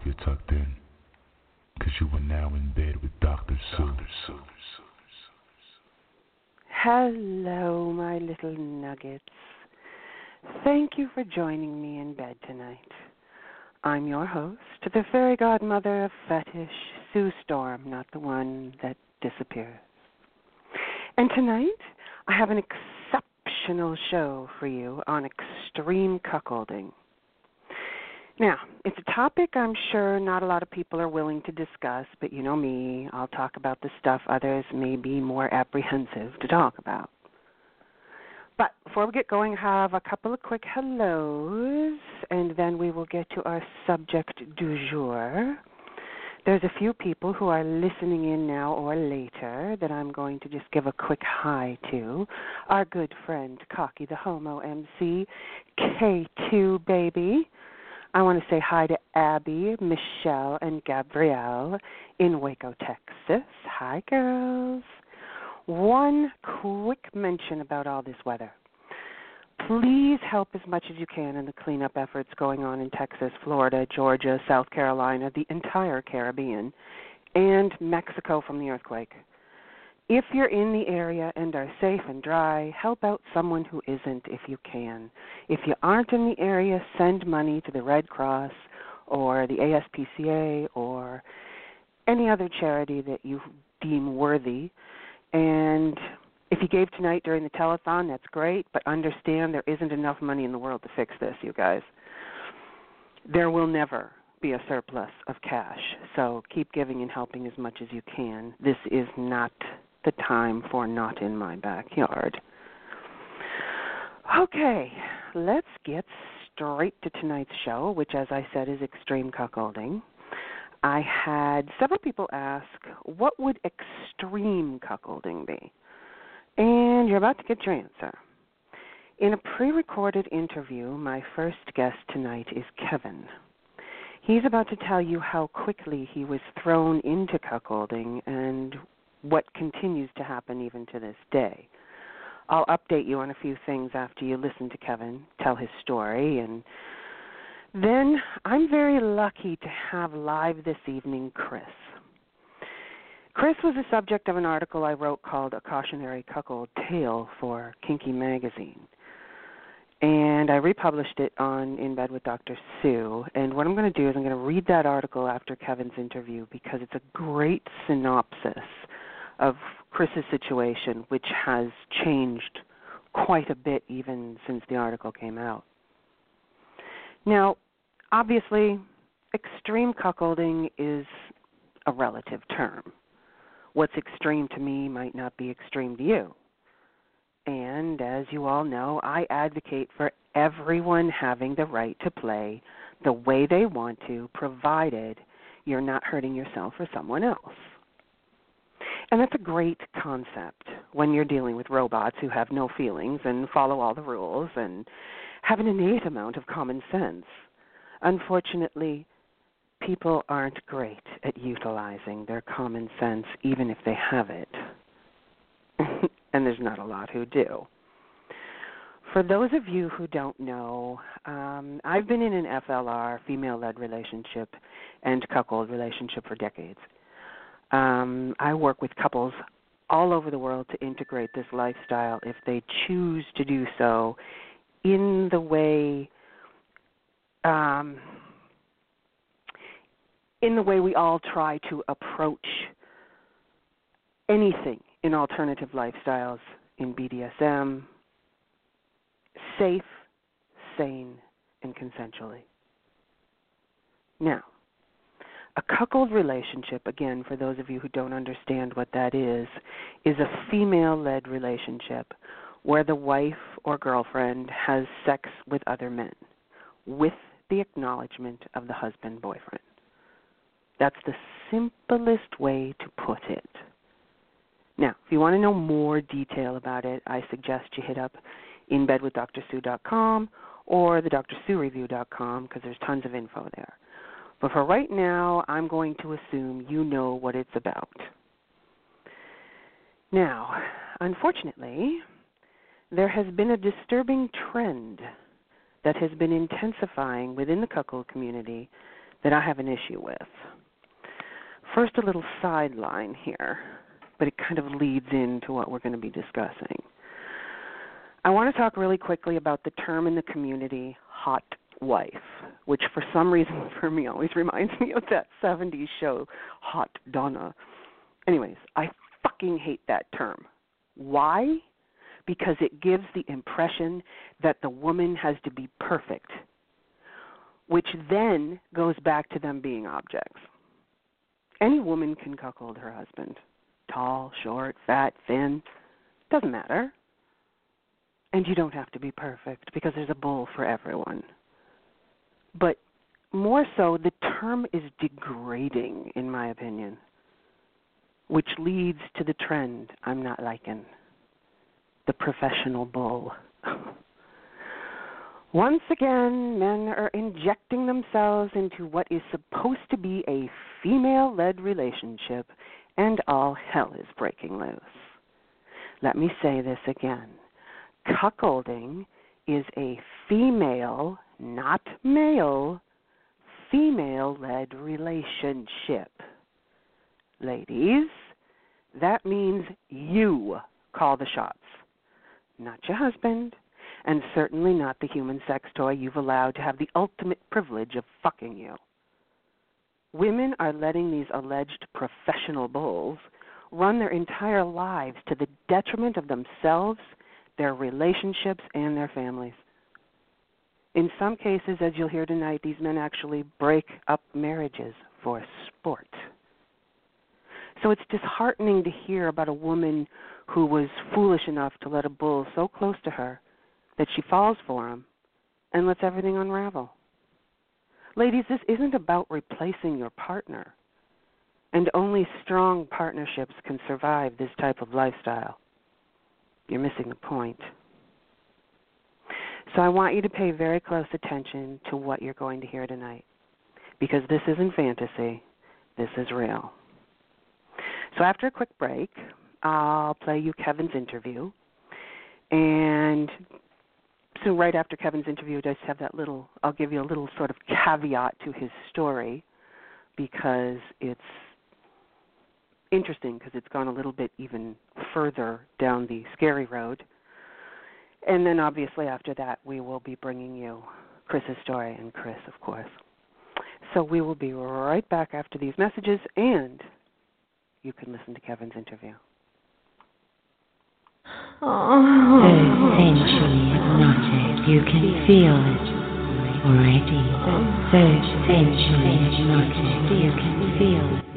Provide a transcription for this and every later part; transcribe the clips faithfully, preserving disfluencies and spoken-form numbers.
you're tucked in, because you are now in bed with Doctor Sue. Hello, my little nuggets. Thank you for joining me in bed tonight. I'm your host, the fairy godmother of fetish, Sue Storm, not the one that disappears. And tonight, I have an exceptional show for you on extreme cuckolding. Now, it's a topic I'm sure not a lot of people are willing to discuss, but you know me, I'll talk about the stuff others may be more apprehensive to talk about. But before we get going, I have a couple of quick hellos, and then we will get to our subject du jour. There's a few people who are listening in now or later that I'm going to just give a quick hi to. Our good friend, Cocky the Homo M C, K two baby. I want to say hi to Abby, Michelle, and Gabrielle in Waco, Texas. Hi, girls. One quick mention about all this weather. Please help as much as you can in the cleanup efforts going on in Texas, Florida, Georgia, South Carolina, the entire Caribbean, and Mexico from the earthquake. If you're in the area and are safe and dry, help out someone who isn't if you can. If you aren't in the area, send money to the Red Cross or the A S P C A or any other charity that you deem worthy. And if you gave tonight during the telethon, that's great, but understand there isn't enough money in the world to fix this, you guys. There will never be a surplus of cash, so keep giving and helping as much as you can. This is not the time for not in my backyard. Okay, let's get straight to tonight's show, which, as I said, is extreme cuckolding. I had several people ask, what would extreme cuckolding be? And you're about to get your answer. In a pre-recorded interview, my first guest tonight is Kevin. He's about to tell you how quickly he was thrown into cuckolding and what continues to happen even to this day. I'll update you on a few things after you listen to Kevin tell his story, and then I'm very lucky to have live this evening Chris. Chris was the subject of an article I wrote called A Cautionary Cuckold Tale for Kinky Magazine. And I republished it on In Bed with Doctor Sue. And what I'm going to do is I'm going to read that article after Kevin's interview because it's a great synopsis of Chris's situation, which has changed quite a bit even since the article came out. Now, obviously, extreme cuckolding is a relative term. What's extreme to me might not be extreme to you. And as you all know, I advocate for everyone having the right to play the way they want to, provided you're not hurting yourself or someone else. And that's a great concept when you're dealing with robots who have no feelings and follow all the rules and have an innate amount of common sense. Unfortunately, people aren't great at utilizing their common sense, even if they have it. And there's not a lot who do. For those of you who don't know, um, I've been in an F L R, female-led relationship, and cuckold relationship for decades. Um, I work with couples all over the world to integrate this lifestyle if they choose to do so in the way um, in the way we all try to approach anything in alternative lifestyles in B D S M, safe, sane, and consensually. Now, a cuckold relationship, again, for those of you who don't understand what that is, is a female-led relationship where the wife or girlfriend has sex with other men with the acknowledgement of the husband-boyfriend. That's the simplest way to put it. Now, if you want to know more detail about it, I suggest you hit up in bed with dr sue dot com or the dr sue review dot com because there's tons of info there. But for right now, I'm going to assume you know what it's about. Now, unfortunately, there has been a disturbing trend that has been intensifying within the cuckold community that I have an issue with. First, a little sideline here, but it kind of leads into what we're going to be discussing. I want to talk really quickly about the term in the community, hot wife, which for some reason for me always reminds me of that seventies show, Hot Donna. Anyways, I fucking hate that term. Why? Because it gives the impression that the woman has to be perfect, which then goes back to them being objects. Any woman can cuckold her husband. Tall, short, fat, thin, doesn't matter. And you don't have to be perfect because there's a bull for everyone. But more so, the term is degrading, in my opinion, which leads to the trend I'm not liking, the professional bull. Once again, men are injecting themselves into what is supposed to be a female-led relationship, and all hell is breaking loose. Let me say this again. Cuckolding is a female, not male, female-led relationship. Ladies, that means you call the shots, not your husband, and certainly not the human sex toy you've allowed to have the ultimate privilege of fucking you. Women are letting these alleged professional bulls run their entire lives to the detriment of themselves, their relationships, and their families. In some cases, as you'll hear tonight, these men actually break up marriages for sport. So it's disheartening to hear about a woman who was foolish enough to let a bull so close to her that she falls for him and lets everything unravel. Ladies, this isn't about replacing your partner, and only strong partnerships can survive this type of lifestyle. You're missing the point. So I want you to pay very close attention to what you're going to hear tonight, because this isn't fantasy, this is real. So after a quick break, I'll play you Kevin's interview, and so right after Kevin's interview, I just have that little, I'll give you a little sort of caveat to his story, because it's interesting, because it's gone a little bit even further down the scary road. And then obviously after that, we will be bringing you Chris's story, and Chris, of course. So we will be right back after these messages, and you can listen to Kevin's interview. So sensually hypnotic, you can feel it already. So sensually hypnotic, you can feel it.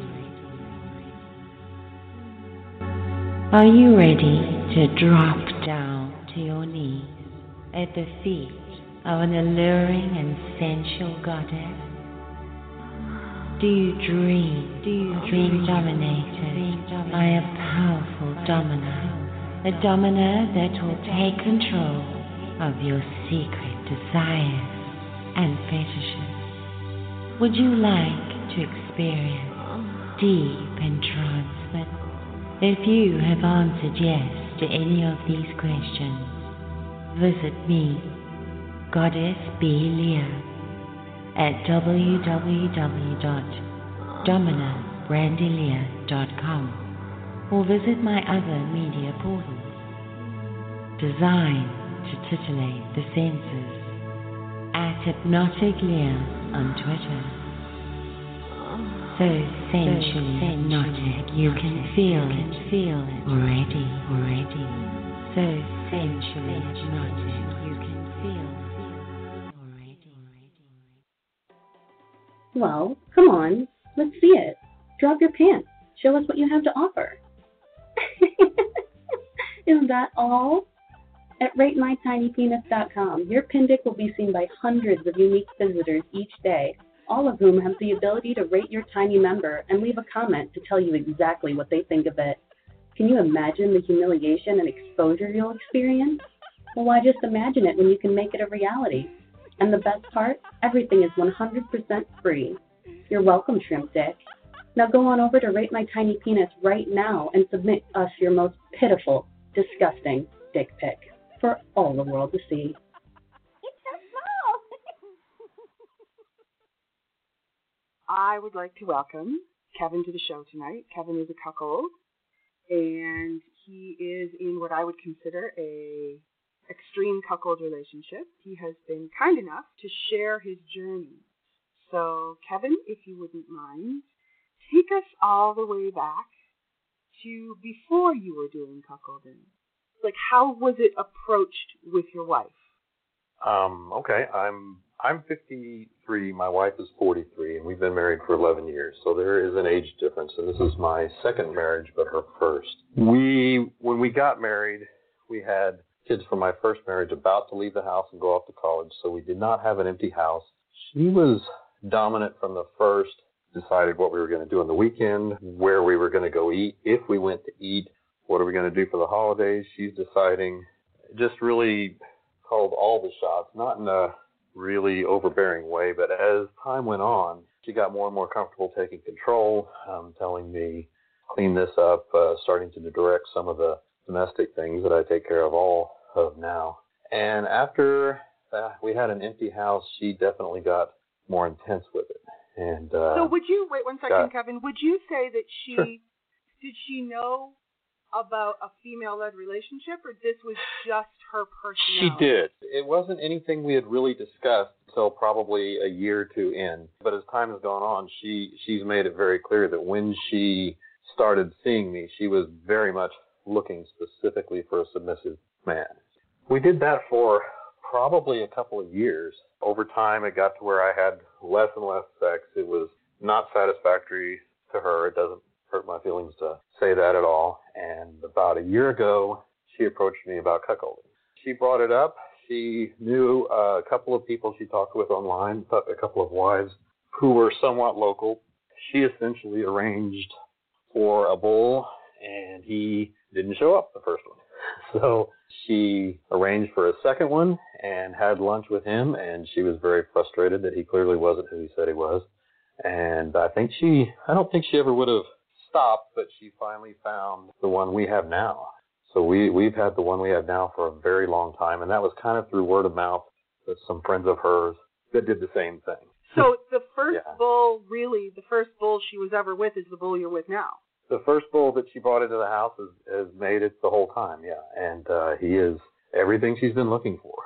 Are you ready to drop down to your knees at the feet of an alluring and sensual goddess? Do you dream, do you dream dominated by a powerful domino? A domino that will take control of your secret desires and fetishes. Would you like to experience deep entrancement? If you have answered yes to any of these questions, visit me, Goddess B. Leah, at w w w dot domina brandyleah dot com. or visit my other media portals, designed to titillate the senses, at Hypnotic Leah on Twitter. So sensually hypnotic, you can feel it, feel it already, already. So sensually hypnotic, you can feel it already. Well, come on, let's see it. Drop your pants. Show us what you have to offer. Is that all? At rate my tiny penis dot com, your Pindic will be seen by hundreds of unique visitors each day, all of whom have the ability to rate your tiny member and leave a comment to tell you exactly what they think of it. Can you imagine the humiliation and exposure you'll experience? Well, why just imagine it when you can make it a reality? And the best part? Everything is one hundred percent free. You're welcome, Shrimp Dick. Now go on over to Rate My Tiny Penis right now and submit us your most pitiful, disgusting dick pic for all the world to see. It's so small. I would like to welcome Kevin to the show tonight. Kevin is a cuckold, and he is in what I would consider a extreme cuckold relationship. He has been kind enough to share his journey. So, Kevin, if you wouldn't mind, take us all the way back to before you were doing cuckolding. Like, how was it approached with your wife? Um, okay, I'm I'm fifty-three, my wife is forty-three, and we've been married for eleven years, so there is an age difference, and this is my second marriage, but her first. We, when we got married, we had kids from my first marriage about to leave the house and go off to college, so we did not have an empty house. She was dominant from the first, decided what we were going to do on the weekend, where we were going to go eat, if we went to eat, what are we going to do for the holidays. She's deciding, just really called all the shots, not in a really overbearing way, but as time went on, she got more and more comfortable taking control, um, telling me, clean this up, uh, starting to direct some of the domestic things that I take care of all of now. And after uh, we had an empty house, she definitely got more intense with it. And uh, so would you, wait one second, got, Kevin, would you say that she, sure. did she know about a female-led relationship, or this was just her personality? She did. It wasn't anything we had really discussed until probably a year or two in. But as time has gone on, she she's made it very clear that when she started seeing me, she was very much looking specifically for a submissive man. We did that for probably a couple of years. Over time, it got to where I had less and less sex. It was not satisfactory to her. It doesn't hurt my feelings to say that at all. And about a year ago, she approached me about cuckolding. She brought it up. She knew a couple of people she talked with online, a couple of wives who were somewhat local. She essentially arranged for a bull, and he didn't show up the first one. So she arranged for a second one and had lunch with him, and she was very frustrated that he clearly wasn't who he said he was. And I think she, I don't think she ever would have stopped, but she finally found the one we have now. So we, we've had the one we have now for a very long time, and that was kind of through word of mouth with some friends of hers that did the same thing. So the first yeah. bull, really, the first bull she was ever with is the bull you're with now? The first bull that she brought into the house has, has made it the whole time, yeah. And uh, he is everything she's been looking for.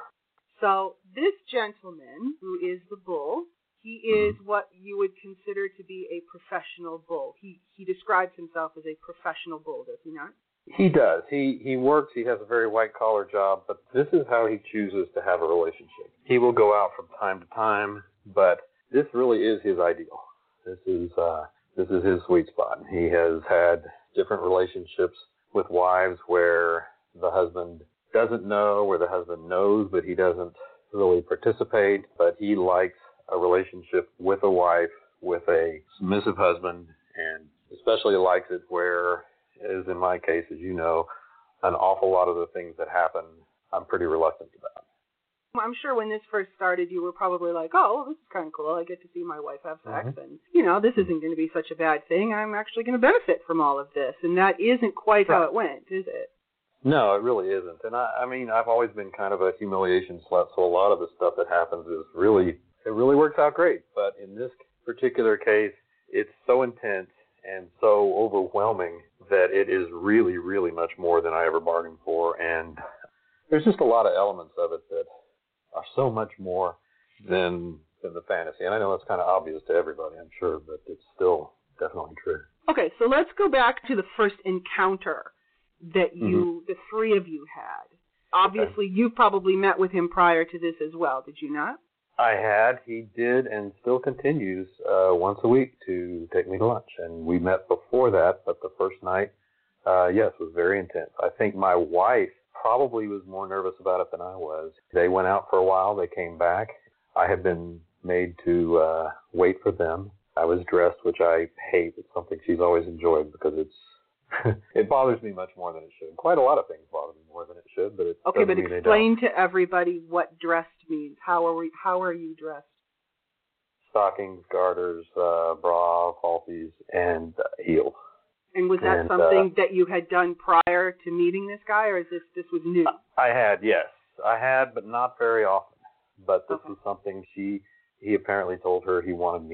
So this gentleman, who is the bull, he is mm-hmm. what you would consider to be a professional bull. He he describes himself as a professional bull, does he not? He does. He he works. He has a very white-collar job, but this is how he chooses to have a relationship. He will go out from time to time, but this really is his ideal. This is uh, this is his sweet spot. He has had different relationships with wives where the husband doesn't know, where the husband knows, but he doesn't really participate, but he likes a relationship with a wife, with a submissive husband, and especially likes it where, as in my case, as you know, an awful lot of the things that happen, I'm pretty reluctant about. I'm sure when this first started, you were probably like, oh, well, this is kind of cool. I get to see my wife have sex, mm-hmm. and, you know, this isn't going to be such a bad thing. I'm actually going to benefit from all of this, and that isn't quite right. how it went, is it? No, it really isn't. And I, I mean, I've always been kind of a humiliation slut, so a lot of the stuff that happens is really, it really works out great. But in this particular case, it's so intense and so overwhelming that it is really, really much more than I ever bargained for. And there's just a lot of elements of it that are so much more than than the fantasy. And I know that's kind of obvious to everybody, I'm sure, but it's still definitely true. Okay, so let's go back to the first encounter that you, mm-hmm. the three of you had. Obviously, okay. You probably met with him prior to this as well, did you not? I had. He did and still continues uh, once a week to take me to lunch. And we met before that, but the first night, uh, yes, was very intense. I think my wife probably was more nervous about it than I was. They went out for a while. They came back. I had been made to uh, wait for them. I was dressed, which I hate. It's something she's always enjoyed because it's it bothers me much more than it should. Quite a lot of things bother me more than it should, but it okay. But mean explain to everybody what dressed means. How are we? How are you dressed? Stockings, garters, uh, bra, palfies, and uh, heels. And was that and, something uh, that you had done prior to meeting this guy, or is this this was new? I had, yes, I had, but not very often. But this okay. was something she he apparently told her he wanted me in,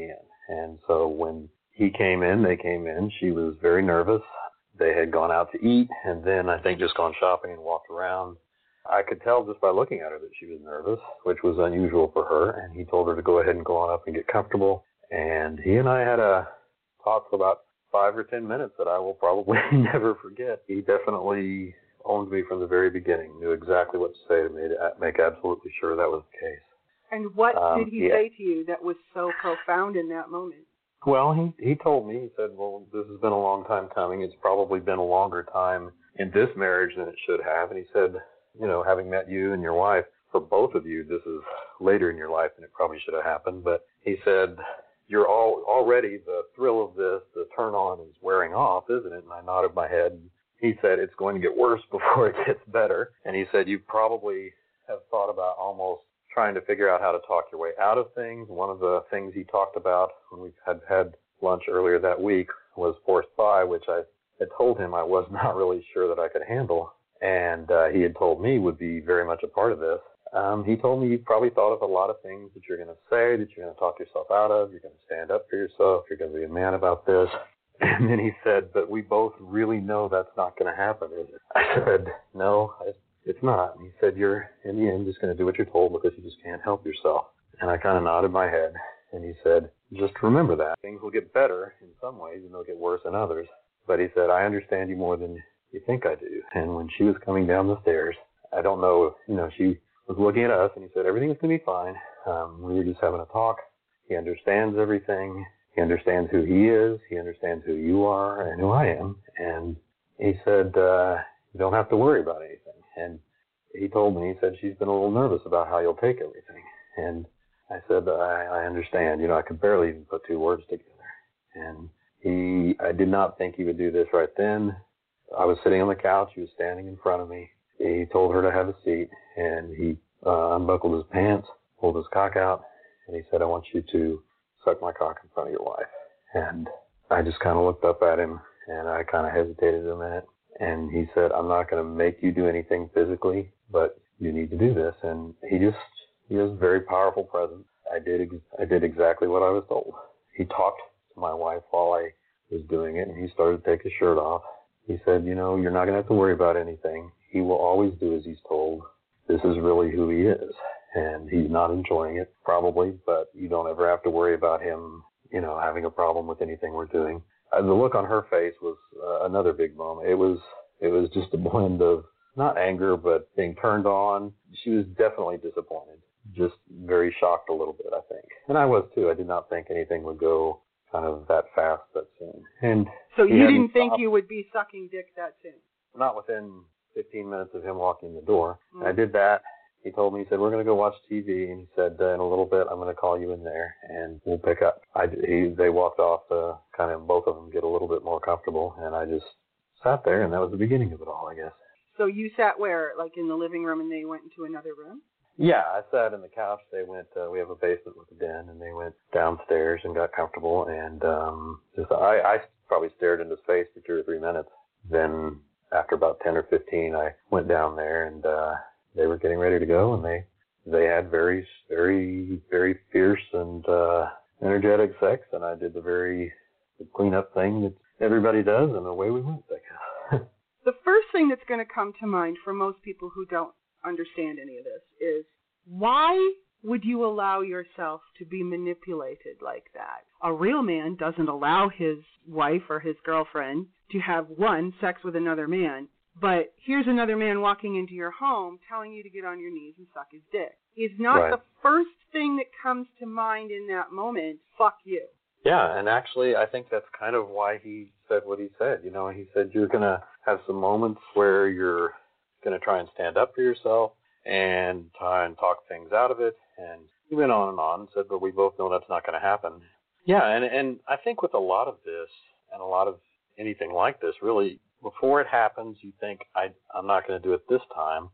And so when he came in, they came in. She was very nervous. They had gone out to eat and then I think just gone shopping and walked around. I could tell just by looking at her that she was nervous, which was unusual for her. And he told her to go ahead and go on up and get comfortable. And he and I had a talk for about five or ten minutes that I will probably never forget. He definitely owned me from the very beginning, knew exactly what to say to me to make absolutely sure that was the case. And what um, did he yeah. say to you that was so profound in that moment? Well, he, he told me, he said, well, this has been a long time coming. It's probably been a longer time in this marriage than it should have. And he said, you know, having met you and your wife, for both of you, this is later in your life than it probably should have happened. But he said, you're all already, the thrill of this, the turn on is wearing off, isn't it? And I nodded my head. He said, it's going to get worse before it gets better. And he said, you probably have thought about almost trying to figure out how to talk your way out of things. One of the things he talked about when we had had lunch earlier that week was forced buy, which I had told him I was not really sure that I could handle. And uh, he had told me would be very much a part of this. Um, he told me you probably thought of a lot of things that you're going to say, that you're going to talk yourself out of, you're going to stand up for yourself, you're going to be a man about this. And then he said, but we both really know that's not going to happen, is it? I said, no, it's not. And he said, you're, in the end, just going to do what you're told because you just can't help yourself. And I kind of nodded my head. And he said, just remember that. Things will get better in some ways and they'll get worse in others. But he said, I understand you more than you think I do. And when she was coming down the stairs, I don't know, you know, she was looking at us and he said, everything's going to be fine. Um, we were just having a talk. He understands everything. He understands who he is. He understands who you are and who I am. And he said, uh, you don't have to worry about anything. And he told me, he said, she's been a little nervous about how you'll take everything. And I said, I, I understand. You know, I could barely even put two words together. And he, I did not think he would do this right then. I was sitting on the couch. He was standing in front of me. He told her to have a seat, and he uh, unbuckled his pants, pulled his cock out, and he said, I want you to suck my cock in front of your wife. And I just kind of looked up at him, and I kind of hesitated a minute. And he said, I'm not going to make you do anything physically, but you need to do this. And he just, he has a very powerful presence. I did, ex- I did exactly what I was told. He talked to my wife while I was doing it, and he started to take his shirt off. He said, you know, you're not going to have to worry about anything. He will always do as he's told. This is really who he is. And he's not enjoying it, probably, but you don't ever have to worry about him, you know, having a problem with anything we're doing. Uh, the look on her face was uh, another big moment. It was, it was just a blend of not anger, but being turned on. She was definitely disappointed, just very shocked a little bit, I think. And I was too. I did not think anything would go kind of that fast that soon. And so you didn't think you would be sucking dick that soon? Not within fifteen minutes of him walking in the door. Mm. I did that. He told me, he said, we're going to go watch T V. And he said, uh, in a little bit, I'm going to call you in there and we'll pick up. I, he, they walked off to kind of both of them get a little bit more comfortable. And I just sat there, and that was the beginning of it all, I guess. So you sat where, like in the living room, and they went into another room? Yeah, I sat in the couch. They went, uh, we have a basement with a den, and they went downstairs and got comfortable. And um, just I, I probably stared into space for two or three minutes. Then after about ten or fifteen, I went down there, and uh, they were getting ready to go, and they they had very, very, very fierce and uh, energetic sex, and I did the very clean-up thing that everybody does, and away we went, I guess. The first thing that's going to come to mind for most people who don't understand any of this is, why would you allow yourself to be manipulated like that? A real man doesn't allow his wife or his girlfriend to have, one, sex with another man, but here's another man walking into your home telling you to get on your knees and suck his dick. Is not right. The first thing that comes to mind in that moment, fuck you. Yeah, and actually I think that's kind of why he said what he said. You know, he said you're going to have some moments where you're going to try and stand up for yourself and try and talk things out of it. And he went on and on and said, but we both know that's not going to happen. Yeah, and, and I think with a lot of this and a lot of anything like this, really, before it happens, you think, I, I'm not going to do it this time.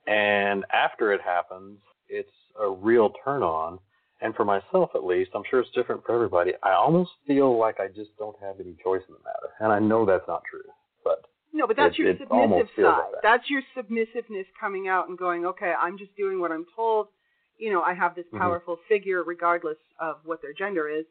And after it happens, it's a real turn on. And for myself, at least, I'm sure it's different for everybody, I almost feel like I just don't have any choice in the matter. And I know that's not true, but... No, but that's it, your it submissive side. Like that. That's your submissiveness coming out and going, okay, I'm just doing what I'm told. You know, I have this powerful mm-hmm. figure regardless of what their gender is.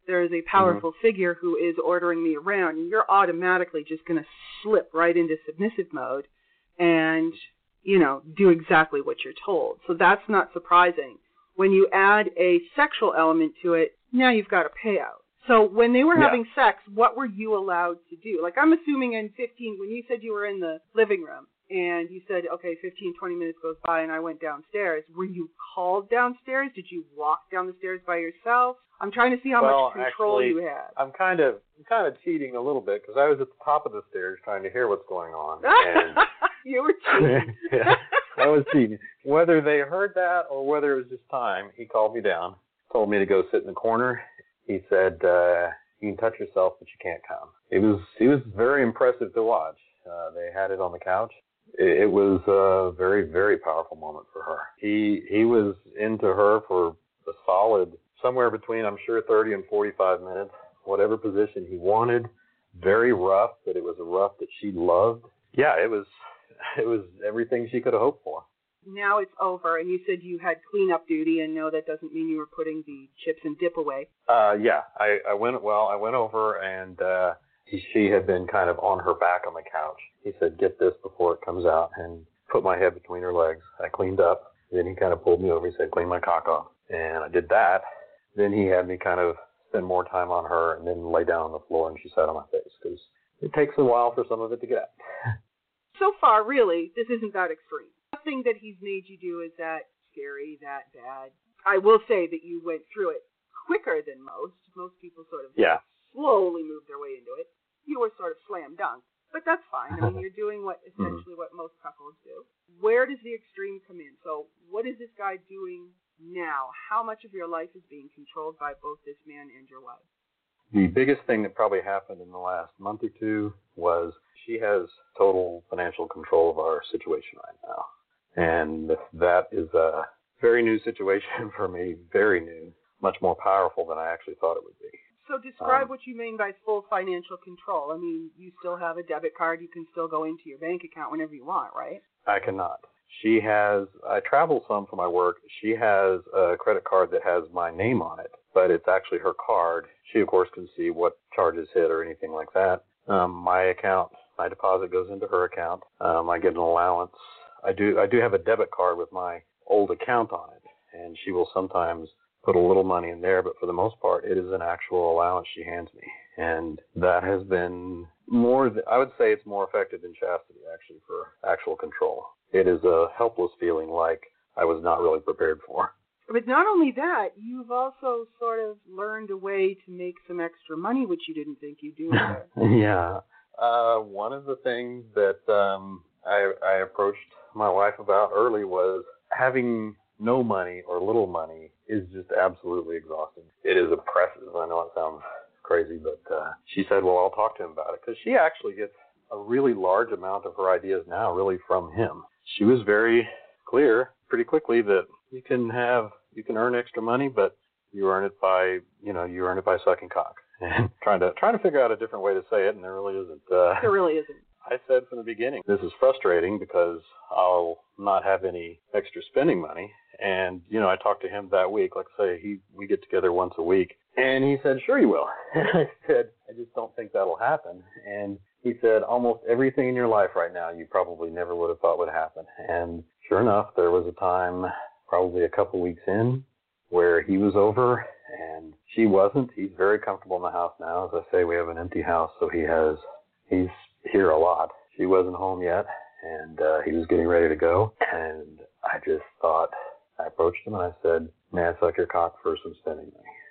there is a powerful mm-hmm. figure who is ordering me around, and you're automatically just going to slip right into submissive mode and, you know, do exactly what you're told. So that's not surprising. When you add a sexual element to it, now you've got a payout. So when they were yeah. having sex, what were you allowed to do? Like, I'm assuming in fifteen, when you said you were in the living room and you said, okay, fifteen, twenty minutes goes by and I went downstairs, were you called downstairs? Did you walk down the stairs by yourself? I'm trying to see how well, much control actually, you had. I'm kind of I'm kind of cheating a little bit because I was at the top of the stairs trying to hear what's going on. And you were cheating. yeah, I was cheating. Whether they heard that or whether it was just time, he called me down, told me to go sit in the corner. He said, uh, you can touch yourself, but you can't come. It was, it was very impressive to watch. Uh, they had it on the couch. It, it was a very, very powerful moment for her. He, he was into her for a solid, somewhere between, I'm sure, thirty and forty-five minutes, whatever position he wanted. Very rough, but it was a rough that she loved. Yeah, it was, it was everything she could have hoped for. Now it's over, and you said you had cleanup duty, and no, that doesn't mean you were putting the chips and dip away. Uh, yeah, I, I went, well, I went over, and uh, he, she had been kind of on her back on the couch. He said, get this before it comes out, and put my head between her legs. I cleaned up. Then he kind of pulled me over. He said, clean my cock off. And I did that. Then he had me kind of spend more time on her and then lay down on the floor, and she sat on my face, because it takes a while for some of it to get out. So far, really, this isn't that extreme. Nothing that he's made you do is that scary, that bad. I will say that you went through it quicker than most. Most people sort of yeah. slowly move their way into it. You were sort of slam dunk, but that's fine. I mean, you're doing what essentially what most couples do. Where does the extreme come in? So what is this guy doing now? How much of your life is being controlled by both this man and your wife? The biggest thing that probably happened in the last month or two was she has total financial control of our situation right now. And that is a very new situation for me, very new, much more powerful than I actually thought it would be. So describe um, what you mean by full financial control. I mean, you still have a debit card. You can still go into your bank account whenever you want, right? I cannot. She has, I travel some for my work. She has a credit card that has my name on it, but it's actually her card. She, of course, can see what charges hit or anything like that. Um, my account, my deposit goes into her account. Um, I get an allowance. I do I do have a debit card with my old account on it, and she will sometimes put a little money in there, but for the most part, it is an actual allowance she hands me. And that has been more, th- I would say it's more effective than chastity, actually, for actual control. It is a helpless feeling like I was not really prepared for. But not only that, you've also sort of learned a way to make some extra money, which you didn't think you'd do either. Yeah. Uh, one of the things that um, I, I approached my wife about early was having no money or little money is just absolutely exhausting. It is oppressive. I know it sounds crazy, but uh, she said, well, I'll talk to him about it, because she actually gets a really large amount of her ideas now really from him. She was very clear pretty quickly that you can have, you can earn extra money, but you earn it by, you know, you earn it by sucking cock. And trying to, trying to figure out a different way to say it, and there really isn't. Uh, there really isn't. I said from the beginning, this is frustrating because I'll not have any extra spending money. And, you know, I talked to him that week. Like I say, he, we get together once a week. And he said, sure you will. And I said, I just don't think that'll happen. And he said, almost everything in your life right now you probably never would have thought would happen. And sure enough, there was a time, probably a couple weeks in, where he was over and she wasn't. He's very comfortable in the house now. As I say, we have an empty house, so he has, he's here a lot. She wasn't home yet, and uh, he was getting ready to go. And I just thought, I approached him and I said, may I suck your cock for some spending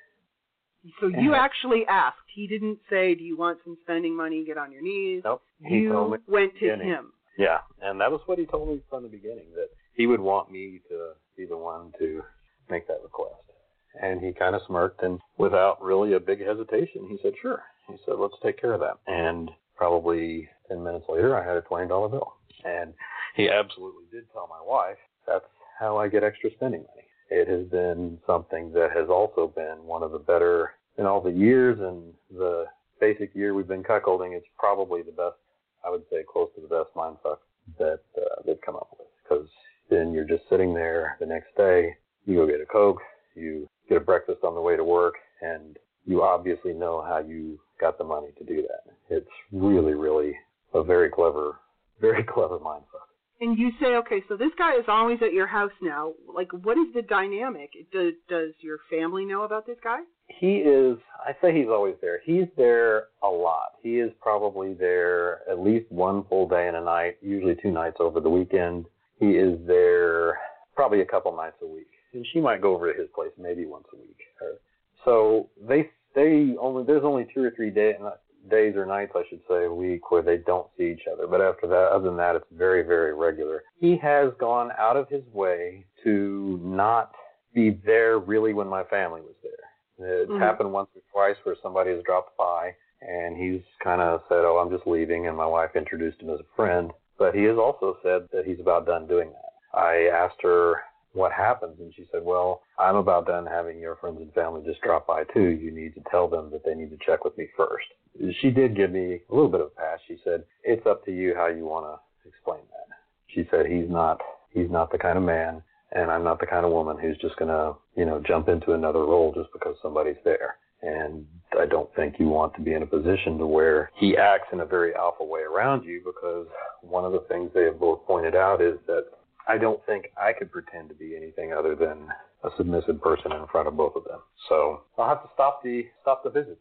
money? So you actually asked. He didn't say, do you want some spending money? Get on your knees. Nope. He you told me went to beginning. him. Yeah, and that was what he told me from the beginning, that he would want me to be the one to make that request. And he kind of smirked, and without really a big hesitation, he said, sure. He said, let's take care of that. And probably ten minutes later, I had a twenty dollar bill. And he absolutely did tell my wife, that's how I get extra spending money. It has been something that has also been one of the better, in all the years and the basic year we've been cuckolding, it's probably the best, I would say close to the best mindfuck that uh, they've come up with. Because then you're just sitting there the next day, you go get a Coke, you get a breakfast on the way to work, and you obviously know how you got the money to do that. It's really, really a very clever, very clever mindfuck. And you say, okay, so this guy is always at your house now. Like, what is the dynamic? Does, does your family know about this guy? He is, I say he's always there. He's there a lot. He is probably there at least one full day and a night, usually two nights over the weekend. He is there probably a couple nights a week. And she might go over to his place maybe once a week. So they they only there's only two or three day, days or nights, I should say, a week where they don't see each other. But after that, other than that, it's very, very regular. He has gone out of his way to not be there really when my family was there. It's mm-hmm. happened once or twice where somebody has dropped by and he's kind of said, oh, I'm just leaving, and my wife introduced him as a friend. But he has also said that he's about done doing that. I asked her what happens, and she said, well, I'm about done having your friends and family just drop by too. You need to tell them that they need to check with me first. She did give me a little bit of a pass. She said, it's up to you how you want to explain that. She said, he's not he's not the kind of man, and I'm not the kind of woman who's just going to, you know, jump into another role just because somebody's there. And I don't think you want to be in a position to where he acts in a very alpha way around you, because one of the things they have both pointed out is that I don't think I could pretend to be anything other than a submissive person in front of both of them. So I'll have to stop the stop the visits.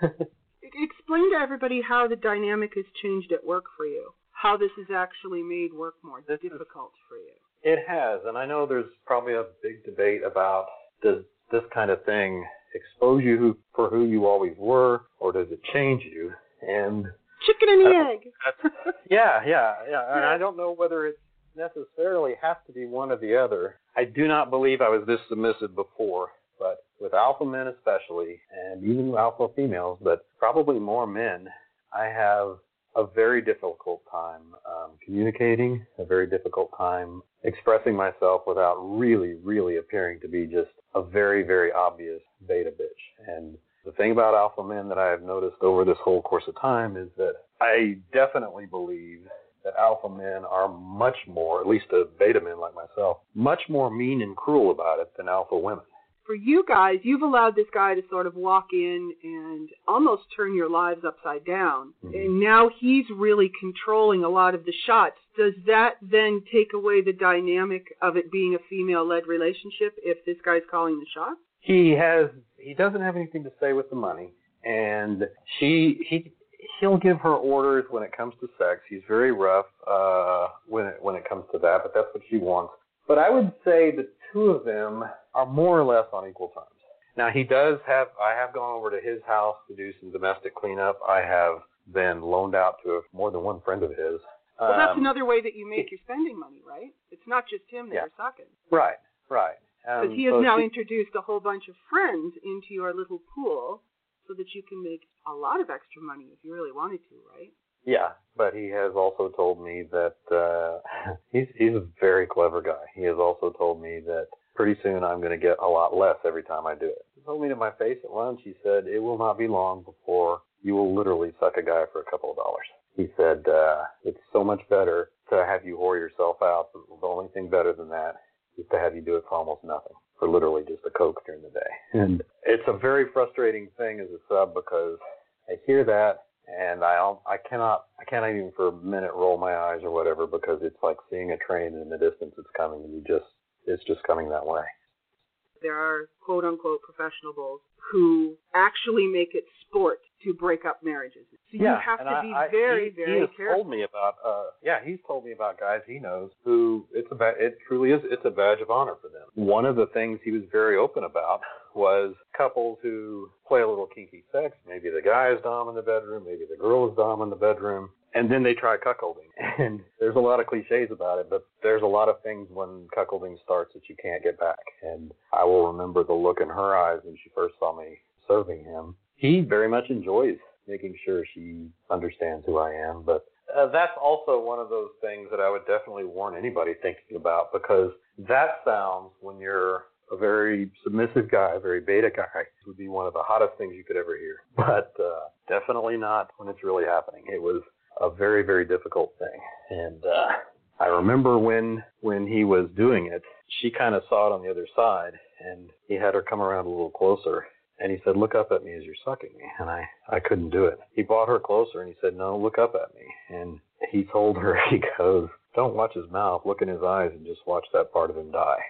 Explain to everybody how the dynamic has changed at work for you, how this has actually made work more this difficult is, for you. It has, and I know there's probably a big debate about, does this kind of thing expose you for who you always were, or does it change you? And chicken and the uh, egg. yeah, yeah, yeah. And I don't know whether it's necessarily has to be one or the other. I do not believe I was this submissive before, but with alpha men especially, and even alpha females, but probably more men, I have a very difficult time um, communicating, a very difficult time expressing myself without really, really appearing to be just a very, very obvious beta bitch. And the thing about alpha men that I have noticed over this whole course of time is that I definitely believe that alpha men are much more, at least the beta men like myself, much more mean and cruel about it than alpha women. For you guys, you've allowed this guy to sort of walk in and almost turn your lives upside down. Mm-hmm. And now he's really controlling a lot of the shots. Does that then take away the dynamic of it being a female-led relationship if this guy's calling the shots? He has, he doesn't have anything to say with the money. And she, he, he'll give her orders when it comes to sex. He's very rough uh, when it, when it comes to that, but that's what she wants. But I would say the two of them are more or less on equal terms. Now, he does have, I have gone over to his house to do some domestic cleanup. I have been loaned out to a, more than one friend of his. Well, that's um, another way that you make your spending money, right? It's not just him that yeah. you're sucking. Right, right. Because um, he has so now she, introduced a whole bunch of friends into your little pool so that you can make a lot of extra money if you really wanted to, right? Yeah, but he has also told me that uh, he's he's a very clever guy. He has also told me that pretty soon I'm going to get a lot less every time I do it. He told me to my face at lunch, he said, it will not be long before you will literally suck a guy for a couple of dollars. He said, uh, it's so much better to have you whore yourself out. The only thing better than that is to have you do it for almost nothing, for literally just a Coke during the day. And it's a very frustrating thing as a sub because I hear that, and I I cannot I cannot even for a minute roll my eyes or whatever, because it's like seeing a train in the distance. It's coming, and you just it's just coming that way. There are quote unquote professional bulls who actually make it sport to break up marriages. So yeah, you have to I, be I, very he, very he has careful. Told me about uh yeah he's told me about guys he knows who it's a ba- it truly is it's a badge of honor for them. One of the things he was very open about was couples who play a little kinky sex. Maybe the guy is dom in the bedroom, maybe the girl is dom in the bedroom, and then they try cuckolding. And there's a lot of cliches about it, but there's a lot of things when cuckolding starts that you can't get back. And I will remember the look in her eyes when she first saw me serving him. He very much enjoys making sure she understands who I am, but uh, that's also one of those things that I would definitely warn anybody thinking about, because that sounds, when you're a very submissive guy, a very beta guy, would be one of the hottest things you could ever hear. But uh, definitely not when it's really happening. It was a very, very difficult thing. And uh, I remember when when he was doing it, she kind of saw it on the other side, and he had her come around a little closer. And he said, look up at me as you're sucking me. And I, I couldn't do it. He brought her closer and he said, no, look up at me. And he told her, he goes, don't watch his mouth, look in his eyes and just watch that part of him die.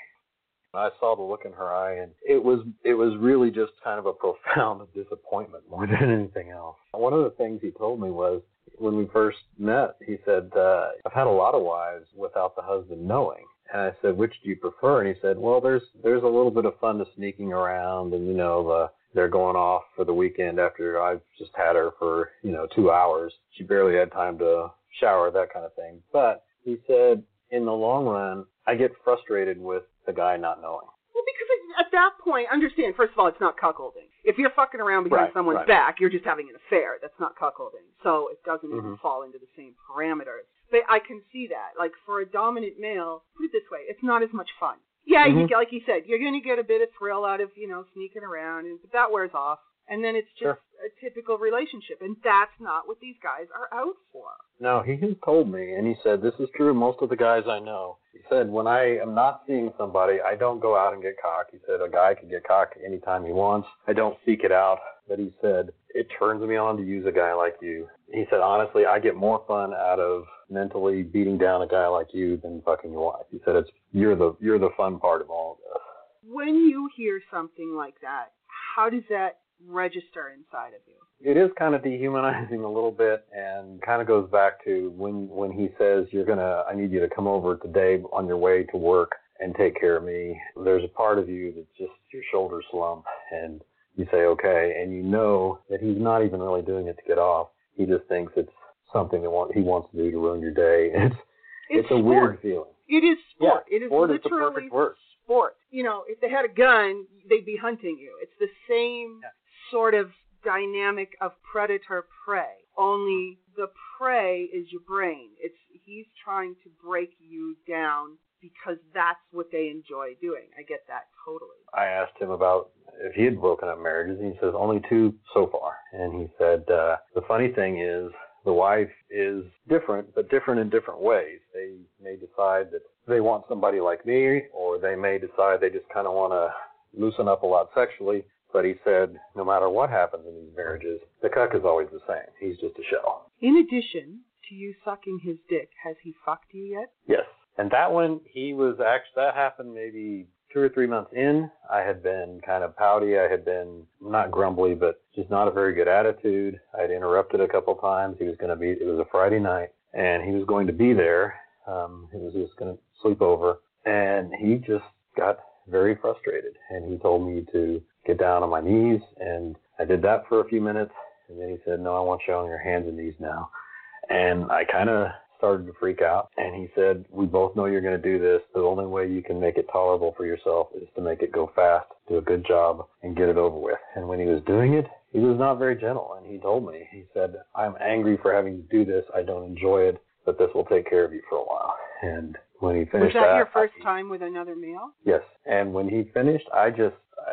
I saw the look in her eye, and it was it was really just kind of a profound disappointment more than anything else. One of the things he told me was, when we first met, he said, uh, I've had a lot of wives without the husband knowing. And I said, which do you prefer? And he said, well, there's there's a little bit of fun to sneaking around, and, you know, the, they're going off for the weekend after I've just had her for, you know, two hours. She barely had time to shower, that kind of thing. But he said, in the long run, I get frustrated with the guy not knowing. Well, because at that point, understand, first of all, it's not cuckolding. If you're fucking around behind right, someone's right. back, you're just having an affair. That's not cuckolding. So it doesn't mm-hmm. even fall into the same parameters. But I can see that. Like, for a dominant male, put it this way, it's not as much fun. Yeah, mm-hmm. you, like you said, you're going to get a bit of thrill out of, you know, sneaking around, and but that wears off. And then it's just sure. a typical relationship. And that's not what these guys are out for. No, he has told me, and he said, this is true of most of the guys I know. He said, when I am not seeing somebody, I don't go out and get cock. He said, a guy can get cock anytime he wants. I don't seek it out. But he said, it turns me on to use a guy like you. He said, honestly, I get more fun out of mentally beating down a guy like you than fucking your wife. He said, it's you're the you're the fun part of all of this. When you hear something like that, how does that register inside of you? It is kind of dehumanizing a little bit, and kind of goes back to when when he says, you're gonna I need you to come over today on your way to work and take care of me. There's a part of you that just your shoulders slump, and you say okay, and you know that he's not even really doing it to get off. He just thinks it's something that want, he wants to do to ruin your day. It's it's, it's a sport. weird feeling. It is sport. Yeah, it is sport literally is the perfect word. Sport. You know, if they had a gun, they'd be hunting you. It's the same yeah. sort of dynamic of predator-prey. Only the prey is your brain. It's he's trying to break you down because that's what they enjoy doing. I get that totally. I asked him about if he had broken up marriages, and he says only two so far. And he said uh, the funny thing is the wife is different, but different in different ways. They may decide that they want somebody like me, or they may decide they just kind of want to loosen up a lot sexually. But he said no matter what happens in these marriages, the cuck is always the same. He's just a shell. In addition to you sucking his dick, has he fucked you yet? Yes. And that one, he was actually, that happened maybe two or three months in. I had been kind of pouty. I had been not grumbly, but just not a very good attitude. I had interrupted a couple times. He was going to be, it was a Friday night, and he was going to be there. Um, he was just going to sleep over. And he just got very frustrated. And he told me to get down on my knees. And I did that for a few minutes. And then he said, no, I want you on your hands and knees now. And I kind of started to freak out, and he said, we both know you're going to do this. The only way you can make it tolerable for yourself is to make it go fast, do a good job, and get it over with. And when he was doing it, he was not very gentle, and he told me, he said, I'm angry for having to do this. I don't enjoy it, but this will take care of you for a while. And when he finished Was that, that, your first I, time with another male? Yes. And when he finished, I just,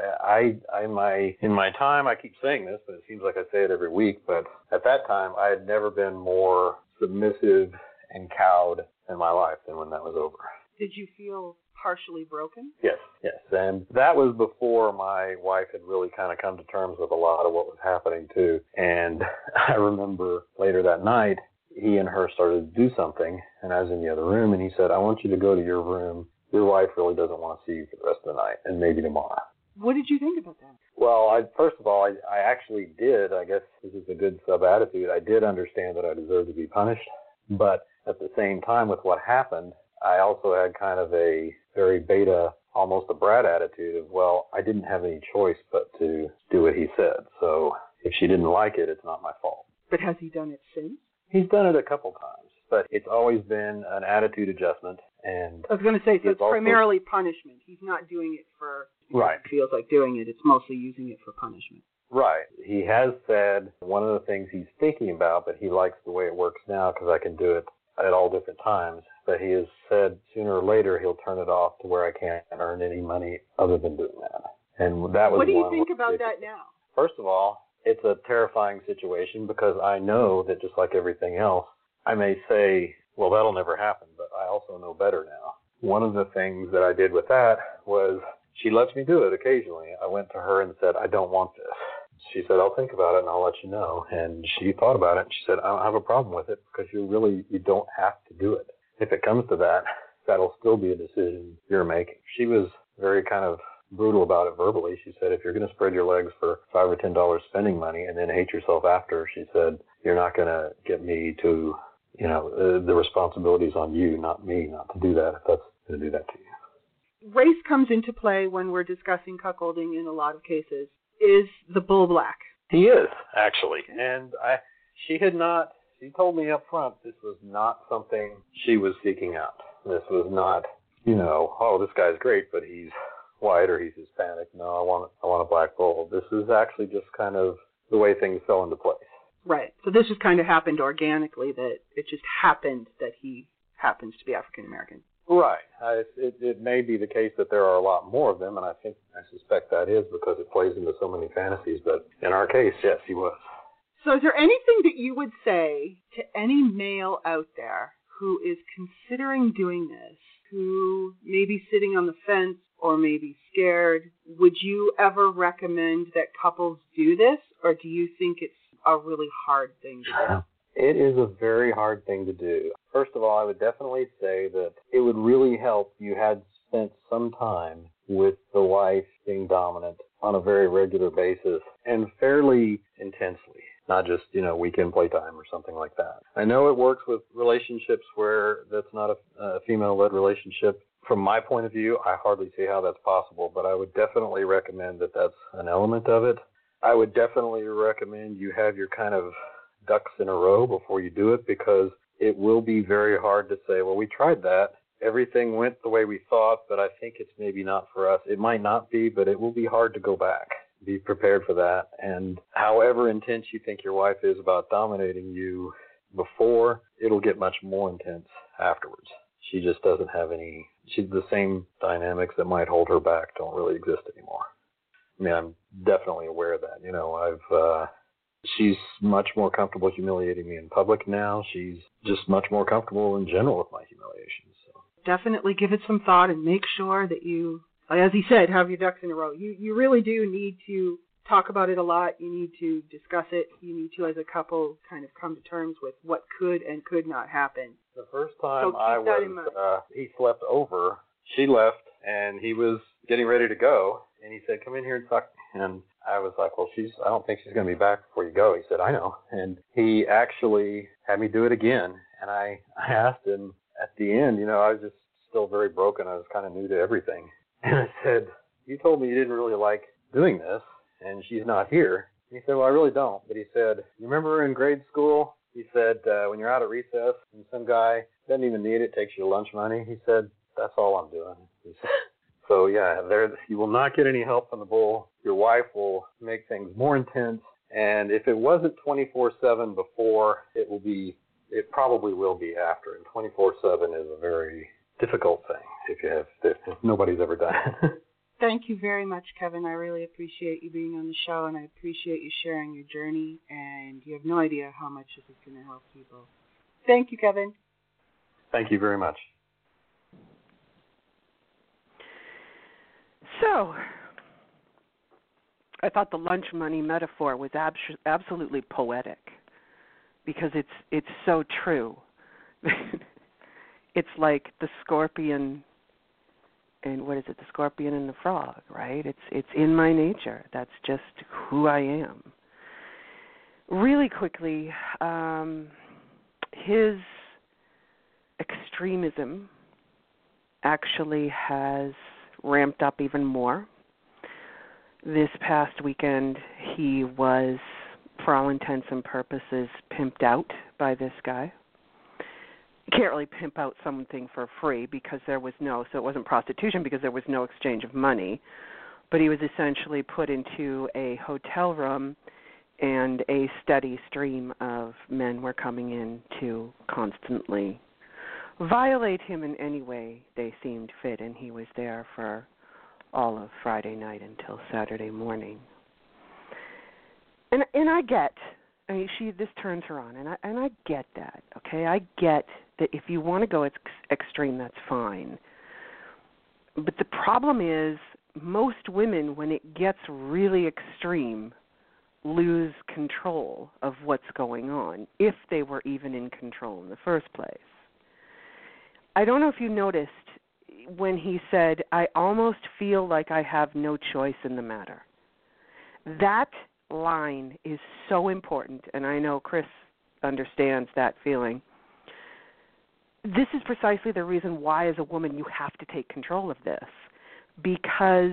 I, I, I, my, in my time, I keep saying this, but it seems like I say it every week, but at that time, I had never been more submissive and cowed in my life than when that was over. Did you feel partially broken? Yes, yes. And that was before my wife had really kind of come to terms with a lot of what was happening too. And I remember later that night, he and her started to do something, and I was in the other room, and he said, I want you to go to your room. Your wife really doesn't want to see you for the rest of the night, and maybe tomorrow. What did you think about that? Well, I, first of all, I, I actually did. I guess this is a good sub-attitude. I did understand that I deserved to be punished, but at the same time with what happened, I also had kind of a very beta, almost a brat attitude of, well, I didn't have any choice but to do what he said. So if she didn't like it, it's not my fault. But has he done it since? He's done it a couple times, but it's always been an attitude adjustment. And I was going to say, so it's also primarily punishment. He's not doing it for right. He feels like doing it. It's mostly using it for punishment. Right. He has said one of the things he's thinking about, but he likes the way it works now because I can do it at all different times. But he has said sooner or later he'll turn it off to where I can't earn any money other than doing that. And that was What do you one think about it, that now? First of all, it's a terrifying situation because I know that just like everything else, I may say, well, that'll never happen, but I also know better now. One of the things that I did with that was she lets me do it occasionally. I went to her and said, I don't want this. She said, I'll think about it and I'll let you know. And she thought about it and she said, I don't have a problem with it because you really, you don't have to do it. If it comes to that, that'll still be a decision you're making. She was very kind of brutal about it verbally. She said, if you're going to spread your legs for five or ten dollars spending money and then hate yourself after, she said, you're not going to get me to, you know, uh, the responsibility's on you, not me, not to do that if that's going to do that to you. Race comes into play when we're discussing cuckolding in a lot of cases. Is the bull black? He is, actually. And I, she had not, she told me up front this was not something she was seeking out. This was not, you know, oh, this guy's great, but he's white or he's Hispanic. No, I want, I want a black bull. This is actually just kind of the way things fell into place. Right. So this just kind of happened organically, that it just happened that he happens to be African American. Right. I, it, it may be the case that there are a lot more of them, and I think, I suspect that is because it plays into so many fantasies. But in our case, yes, he was. So is there anything that you would say to any male out there who is considering doing this, who may be sitting on the fence or may be scared? Would you ever recommend that couples do this, or do you think it's a really hard thing to do? It is a very hard thing to do. First of all, I would definitely say that it would really help you had spent some time with the wife being dominant on a very regular basis and fairly intensely, not just, you know, weekend playtime or something like that. I know it works with relationships where that's not a, a female-led relationship. From my point of view, I hardly see how that's possible, but I would definitely recommend that that's an element of it. I would definitely recommend you have your kind of ducks in a row before you do it, because it will be very hard to say, well, we tried that. Everything went the way we thought, but I think it's maybe not for us. It might not be, but it will be hard to go back. Be prepared for that. And however intense you think your wife is about dominating you before, it'll get much more intense afterwards. She just doesn't have any, she's the same dynamics that might hold her back don't really exist anymore. I mean, I'm definitely aware of that. You know, I've, uh, she's much more comfortable humiliating me in public now. She's just much more comfortable in general with my humiliation. So definitely give it some thought and make sure that you, as he said, have your ducks in a row. You you really do need to talk about it a lot. You need to discuss it. You need to, as a couple, kind of come to terms with what could and could not happen. The first time so I was, uh, he slept over, she left, and he was getting ready to go, and he said, come in here and talk. And I was like, well, she's, I don't think she's going to be back before you go. He said, I know. And he actually had me do it again. And I, I asked him at the end, you know, I was just still very broken. I was kind of new to everything. And I said, you told me you didn't really like doing this, and she's not here. And he said, well, I really don't. But he said, you remember in grade school, he said, uh, when you're out at recess and some guy doesn't even need it, takes your lunch money, he said, that's all I'm doing. He said, so, yeah, there you will not get any help from the bull. Your wife will make things more intense. And if it wasn't twenty-four seven before, it will be, it probably will be after. And twenty-four seven is a very difficult thing if you have, if nobody's ever done it. Thank you very much, Kevin. I really appreciate you being on the show, and I appreciate you sharing your journey. And you have no idea how much this is going to help people. Thank you, Kevin. Thank you very much. So, I thought the lunch money metaphor was abs- absolutely poetic, because it's it's so true. It's like the scorpion and what is it? The scorpion and the frog, right? It's it's in my nature. That's just who I am. Really quickly, um, his extremism actually has ramped up even more. This past weekend, he was, for all intents and purposes, pimped out by this guy. You can't really pimp out something for free because there was no, so it wasn't prostitution because there was no exchange of money, but he was essentially put into a hotel room and a steady stream of men were coming in to constantly violate him in any way they seemed fit, and he was there for all of Friday night until Saturday morning. And and I get, I mean, she this turns her on, and I and I get that. Okay, I get that if you want to go ex- extreme, that's fine. But the problem is most women, when it gets really extreme, lose control of what's going on, if they were even in control in the first place. I don't know if you noticed when he said, I almost feel like I have no choice in the matter. That line is so important, and I know Chris understands that feeling. This is precisely the reason why, as a woman, you have to take control of this, because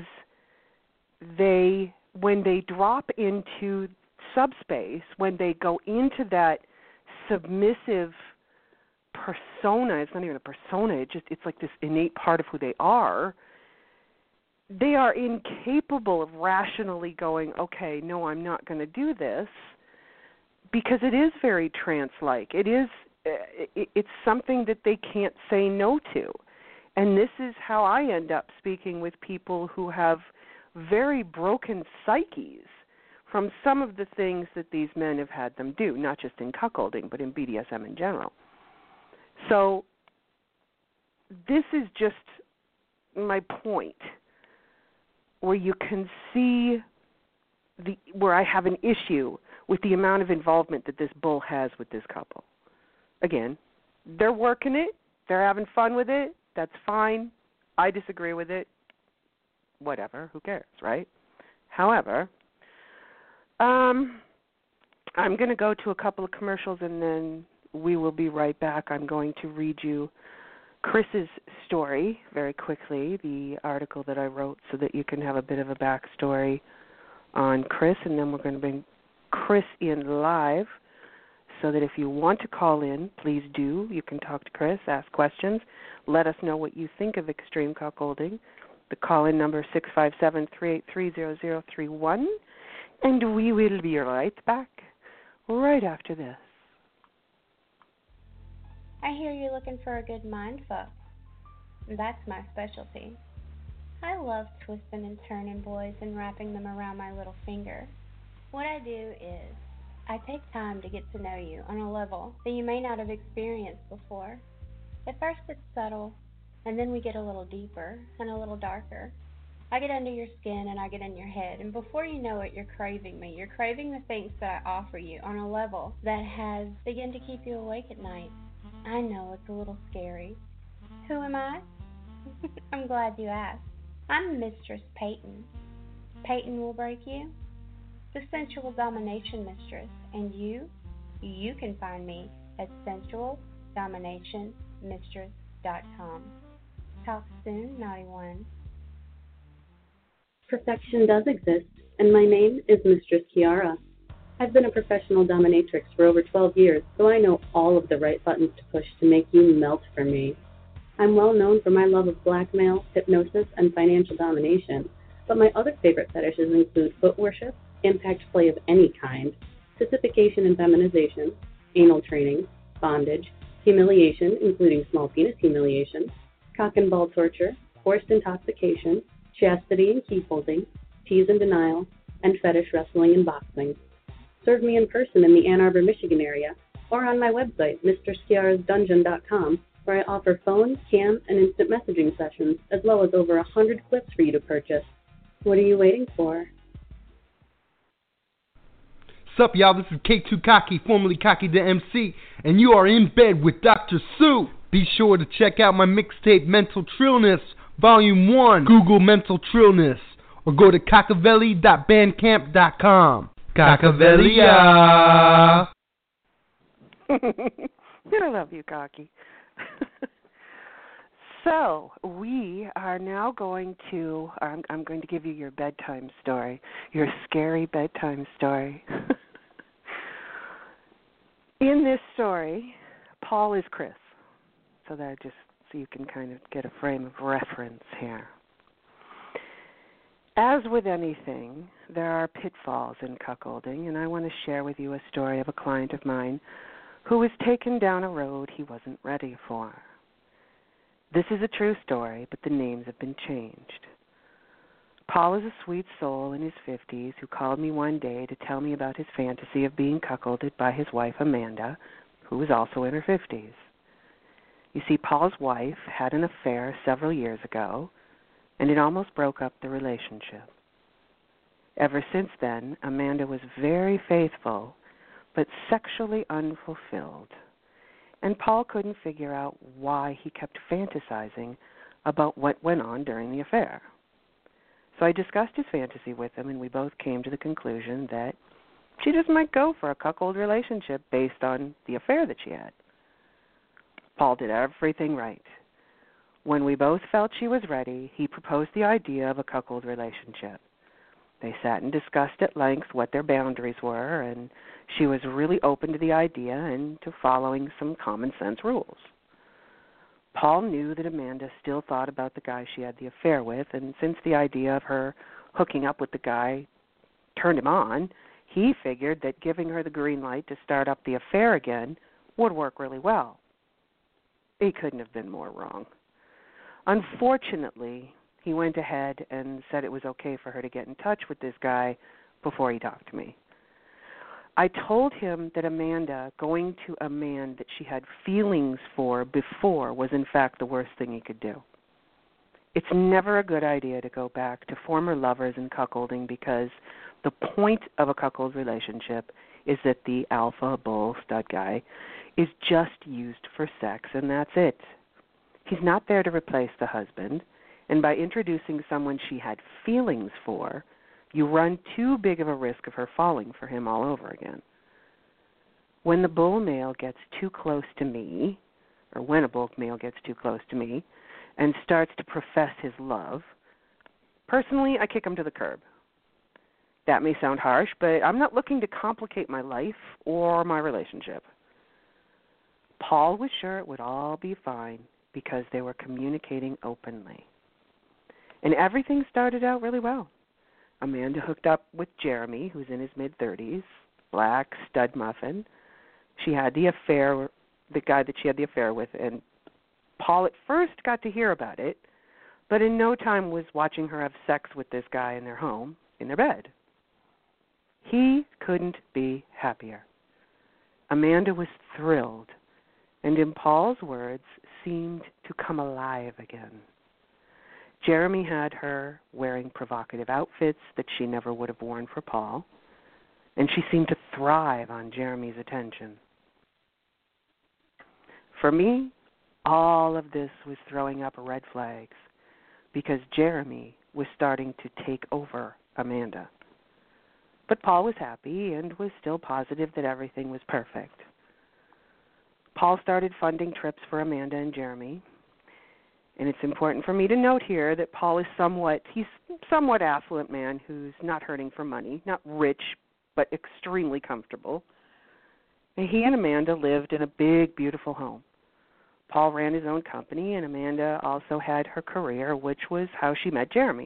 they, when they drop into subspace, when they go into that submissive persona, it's not even a persona, it's just, it's like this innate part of who they are, they are incapable of rationally going, okay, no, I'm not going to do this, because it is very trance-like. It is, it's something that they can't say no to. And this is how I end up speaking with people who have very broken psyches from some of the things that these men have had them do, not just in cuckolding, but in B D S M in general. So this is just my point, where you can see the where I have an issue with the amount of involvement that this bull has with this couple. Again, they're working it. They're having fun with it. That's fine. I disagree with it. Whatever. Who cares, right? However, um, I'm going to go to a couple of commercials, and then we will be right back. I'm going to read you Chris's story very quickly, the article that I wrote, so that you can have a bit of a backstory on Chris, and then we're going to bring Chris in live, so that if you want to call in, please do. You can talk to Chris, ask questions, let us know what you think of extreme cuckolding. The call-in number is six five seven, three eight three, zero zero three one, and we will be right back right after this. I hear you're looking for a good mind fuck. That's my specialty. I love twisting and turning boys and wrapping them around my little finger. What I do is, I take time to get to know you on a level that you may not have experienced before. At first it's subtle, and then we get a little deeper and a little darker. I get under your skin and I get in your head, and before you know it, you're craving me. You're craving the things that I offer you on a level that has begun to keep you awake at night. I know it's a little scary. Who am I? I'm glad you asked. I'm Mistress Peyton. Peyton will break you? The sensual domination mistress. And you? You can find me at sensual domination mistress dot com. Talk soon, naughty one. Perfection does exist, and my name is Mistress Kiara. I've been a professional dominatrix for over twelve years, so I know all of the right buttons to push to make you melt for me. I'm well known for my love of blackmail, hypnosis, and financial domination, but my other favorite fetishes include foot worship, impact play of any kind, sissification and feminization, anal training, bondage, humiliation, including small penis humiliation, cock and ball torture, forced intoxication, chastity and key holding, tease and denial, and fetish wrestling and boxing. Serve me in person in the Ann Arbor, Michigan area, or on my website, mistress kiaras dungeon dot com, where I offer phone, cam, and instant messaging sessions, as well as over one hundred clips for you to purchase. What are you waiting for? Sup, y'all, this is K two Cocky, formerly Cocky the M C, and you are in bed with Doctor Sue. Be sure to check out my mixtape, Mental Trillness, Volume one. Google Mental Trillness, or go to cockavelli dot bandcamp dot com. Cockavellia! I love you, Cocky. So, we are now going to, I'm, I'm going to give you your bedtime story, your scary bedtime story. In this story, Paul is Chris, so that just so you can kind of get a frame of reference here. As with anything, there are pitfalls in cuckolding, and I want to share with you a story of a client of mine who was taken down a road he wasn't ready for. This is a true story, but the names have been changed. Paul is a sweet soul in his fifties who called me one day to tell me about his fantasy of being cuckolded by his wife, Amanda, who was also in her fifties. You see, Paul's wife had an affair several years ago, and it almost broke up the relationship. Ever since then, Amanda was very faithful, but sexually unfulfilled, and Paul couldn't figure out why he kept fantasizing about what went on during the affair. So I discussed his fantasy with him, and we both came to the conclusion that she just might go for a cuckold relationship based on the affair that she had. Paul did everything right. When we both felt she was ready, he proposed the idea of a cuckold relationship. They sat and discussed at length what their boundaries were, and she was really open to the idea and to following some common sense rules. Paul knew that Amanda still thought about the guy she had the affair with, and since the idea of her hooking up with the guy turned him on, he figured that giving her the green light to start up the affair again would work really well. He couldn't have been more wrong. Unfortunately, he went ahead and said it was okay for her to get in touch with this guy before he talked to me. I told him that Amanda going to a man that she had feelings for before was in fact the worst thing he could do. It's never a good idea to go back to former lovers and cuckolding, because the point of a cuckold relationship is that the alpha bull stud guy is just used for sex, and that's it. He's not there to replace the husband, and by introducing someone she had feelings for, you run too big of a risk of her falling for him all over again. When the bull male gets too close to me, or when a bull male gets too close to me, and starts to profess his love, personally, I kick him to the curb. That may sound harsh, but I'm not looking to complicate my life or my relationship. Paul was sure it would all be fine because they were communicating openly. And everything started out really well. Amanda hooked up with Jeremy, who's in his mid-thirties, black, stud muffin. She had the affair, the guy that she had the affair with, and Paul at first got to hear about it, but in no time was watching her have sex with this guy in their home, in their bed. He couldn't be happier. Amanda was thrilled, and in Paul's words, seemed to come alive again. Jeremy had her wearing provocative outfits that she never would have worn for Paul, and she seemed to thrive on Jeremy's attention. For me, all of this was throwing up red flags because Jeremy was starting to take over Amanda. But Paul was happy and was still positive that everything was perfect. Paul started funding trips for Amanda and Jeremy. And it's important for me to note here that Paul is somewhat, he's somewhat affluent man who's not hurting for money, not rich, but extremely comfortable. And he and Amanda lived in a big, beautiful home. Paul ran his own company, and Amanda also had her career, which was how she met Jeremy.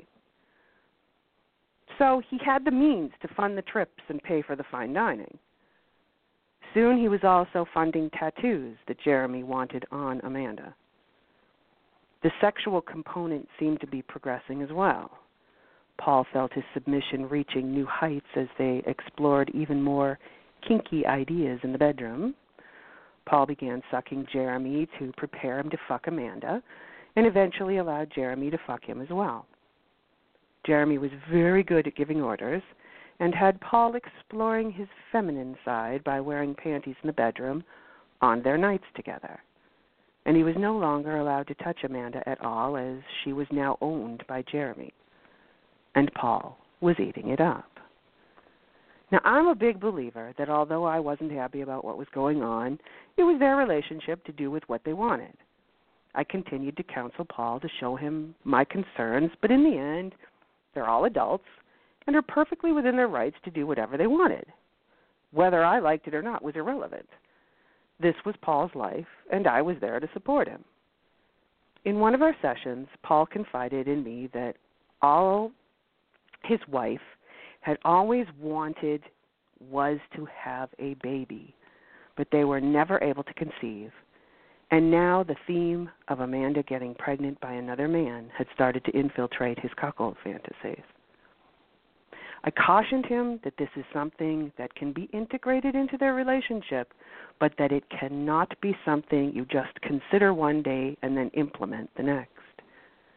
So he had the means to fund the trips and pay for the fine dining. Soon he was also funding tattoos that Jeremy wanted on Amanda. The sexual component seemed to be progressing as well. Paul felt his submission reaching new heights as they explored even more kinky ideas in the bedroom. Paul began sucking Jeremy to prepare him to fuck Amanda, and eventually allowed Jeremy to fuck him as well. Jeremy was very good at giving orders and had Paul exploring his feminine side by wearing panties in the bedroom on their nights together. And he was no longer allowed to touch Amanda at all, as she was now owned by Jeremy. And Paul was eating it up. Now, I'm a big believer that although I wasn't happy about what was going on, it was their relationship to do with what they wanted. I continued to counsel Paul to show him my concerns, but in the end, they're all adults and are perfectly within their rights to do whatever they wanted. Whether I liked it or not was irrelevant. This was Paul's life, and I was there to support him. In one of our sessions, Paul confided in me that all his wife had always wanted was to have a baby, but they were never able to conceive. And now the theme of Amanda getting pregnant by another man had started to infiltrate his cuckold fantasies. I cautioned him that this is something that can be integrated into their relationship, but that it cannot be something you just consider one day and then implement the next.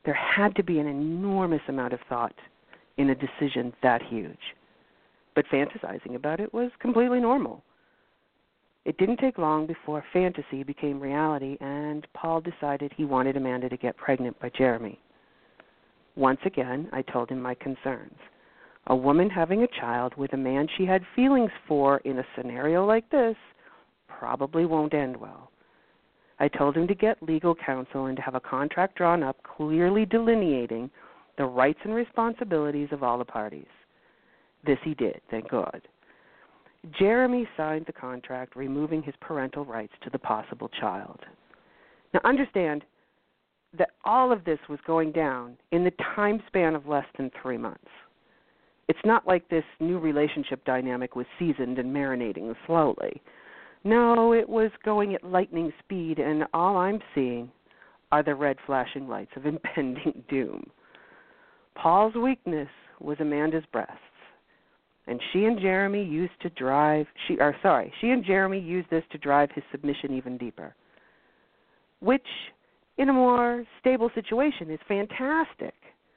There had to be an enormous amount of thought in a decision that huge. But fantasizing about it was completely normal. It didn't take long before fantasy became reality, and Paul decided he wanted Amanda to get pregnant by Jeremy. Once again, I told him my concerns. A woman having a child with a man she had feelings for in a scenario like this probably won't end well. I told him to get legal counsel and to have a contract drawn up clearly delineating the rights and responsibilities of all the parties. This he did, thank God. Jeremy signed the contract, removing his parental rights to the possible child. Now understand that all of this was going down in the time span of less than three months. It's not like this new relationship dynamic was seasoned and marinating slowly. No, it was going at lightning speed, and all I'm seeing are the red flashing lights of impending doom. Paul's weakness was Amanda's breasts, and she and Jeremy used to drive. She, or sorry, she and Jeremy used this to drive his submission even deeper, which, in a more stable situation, is fantastic.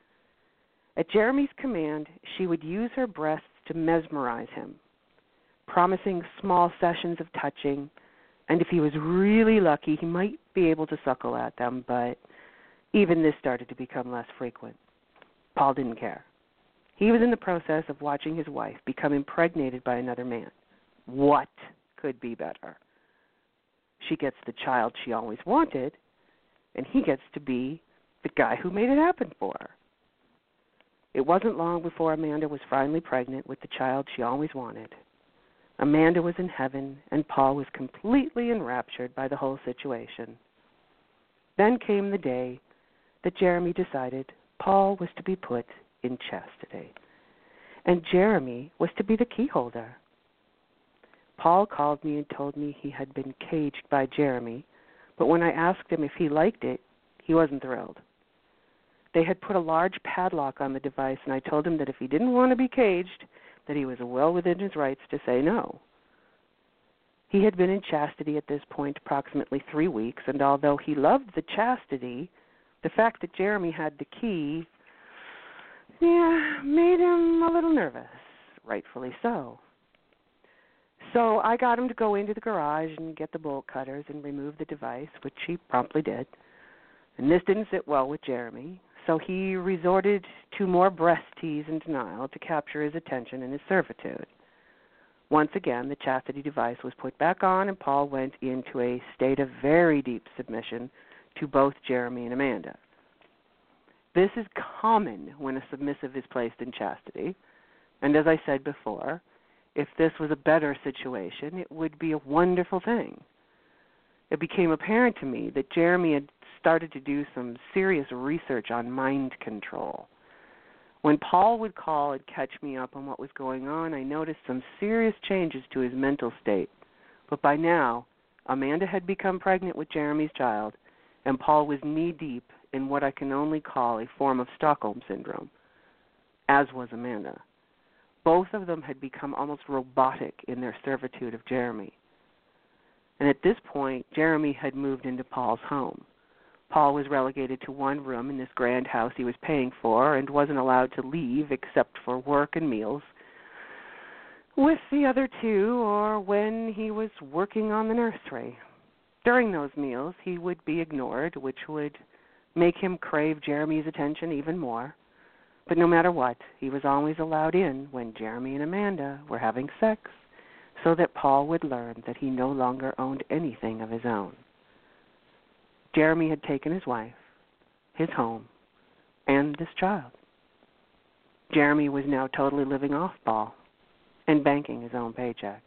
At Jeremy's command, she would use her breasts to mesmerize him, promising small sessions of touching, and if he was really lucky, he might be able to suckle at them, but even this started to become less frequent. Paul didn't care. He was in the process of watching his wife become impregnated by another man. What could be better? She gets the child she always wanted, and he gets to be the guy who made it happen for her. It wasn't long before Amanda was finally pregnant with the child she always wanted. Amanda was in heaven, and Paul was completely enraptured by the whole situation. Then came the day that Jeremy decided Paul was to be put in chastity, and Jeremy was to be the key holder. Paul called me and told me he had been caged by Jeremy, but when I asked him if he liked it, he wasn't thrilled. They had put a large padlock on the device, and I told him that if he didn't want to be caged, that he was well within his rights to say no. He had been in chastity at this point approximately three weeks, and although he loved the chastity, the fact that Jeremy had the key, yeah, made him a little nervous, rightfully so. So I got him to go into the garage and get the bolt cutters and remove the device, which he promptly did. And this didn't sit well with Jeremy, so he resorted to more breast tease and denial to capture his attention and his servitude. Once again, the chastity device was put back on, and Paul went into a state of very deep submission to both Jeremy and Amanda. This is common when a submissive is placed in chastity, and as I said before, if this was a better situation, it would be a wonderful thing. It became apparent to me that Jeremy had started to do some serious research on mind control. When Paul would call and catch me up on what was going on, I noticed some serious changes to his mental state. But by now, Amanda had become pregnant with Jeremy's child, and Paul was knee-deep in what I can only call a form of Stockholm Syndrome, as was Amanda. Both of them had become almost robotic in their servitude of Jeremy. And at this point, Jeremy had moved into Paul's home. Paul was relegated to one room in this grand house he was paying for and wasn't allowed to leave except for work and meals with the other two or when he was working on the nursery. During those meals, he would be ignored, which would make him crave Jeremy's attention even more. But no matter what, he was always allowed in when Jeremy and Amanda were having sex, so that Paul would learn that he no longer owned anything of his own. Jeremy had taken his wife, his home, and this child. Jeremy was now totally living off Paul and banking his own paychecks.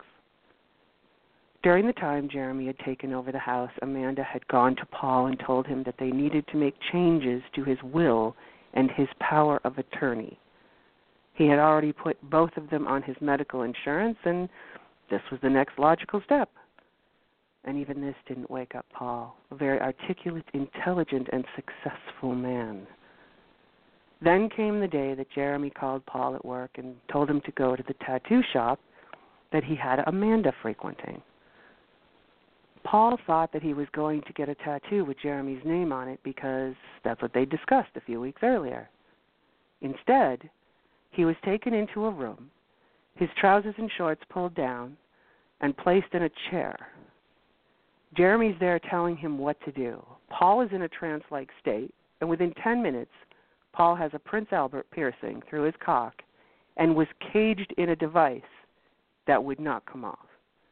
During the time Jeremy had taken over the house, Amanda had gone to Paul and told him that they needed to make changes to his will and his power of attorney. He had already put both of them on his medical insurance, and this was the next logical step. And even this didn't wake up Paul, a very articulate, intelligent, and successful man. Then came the day that Jeremy called Paul at work and told him to go to the tattoo shop that he had Amanda frequenting. Paul thought that he was going to get a tattoo with Jeremy's name on it because that's what they discussed a few weeks earlier. Instead, he was taken into a room, his trousers and shorts pulled down, and placed in a chair. Jeremy's there telling him what to do. Paul is in a trance-like state, and within ten minutes, Paul has a Prince Albert piercing through his cock and was caged in a device that would not come off.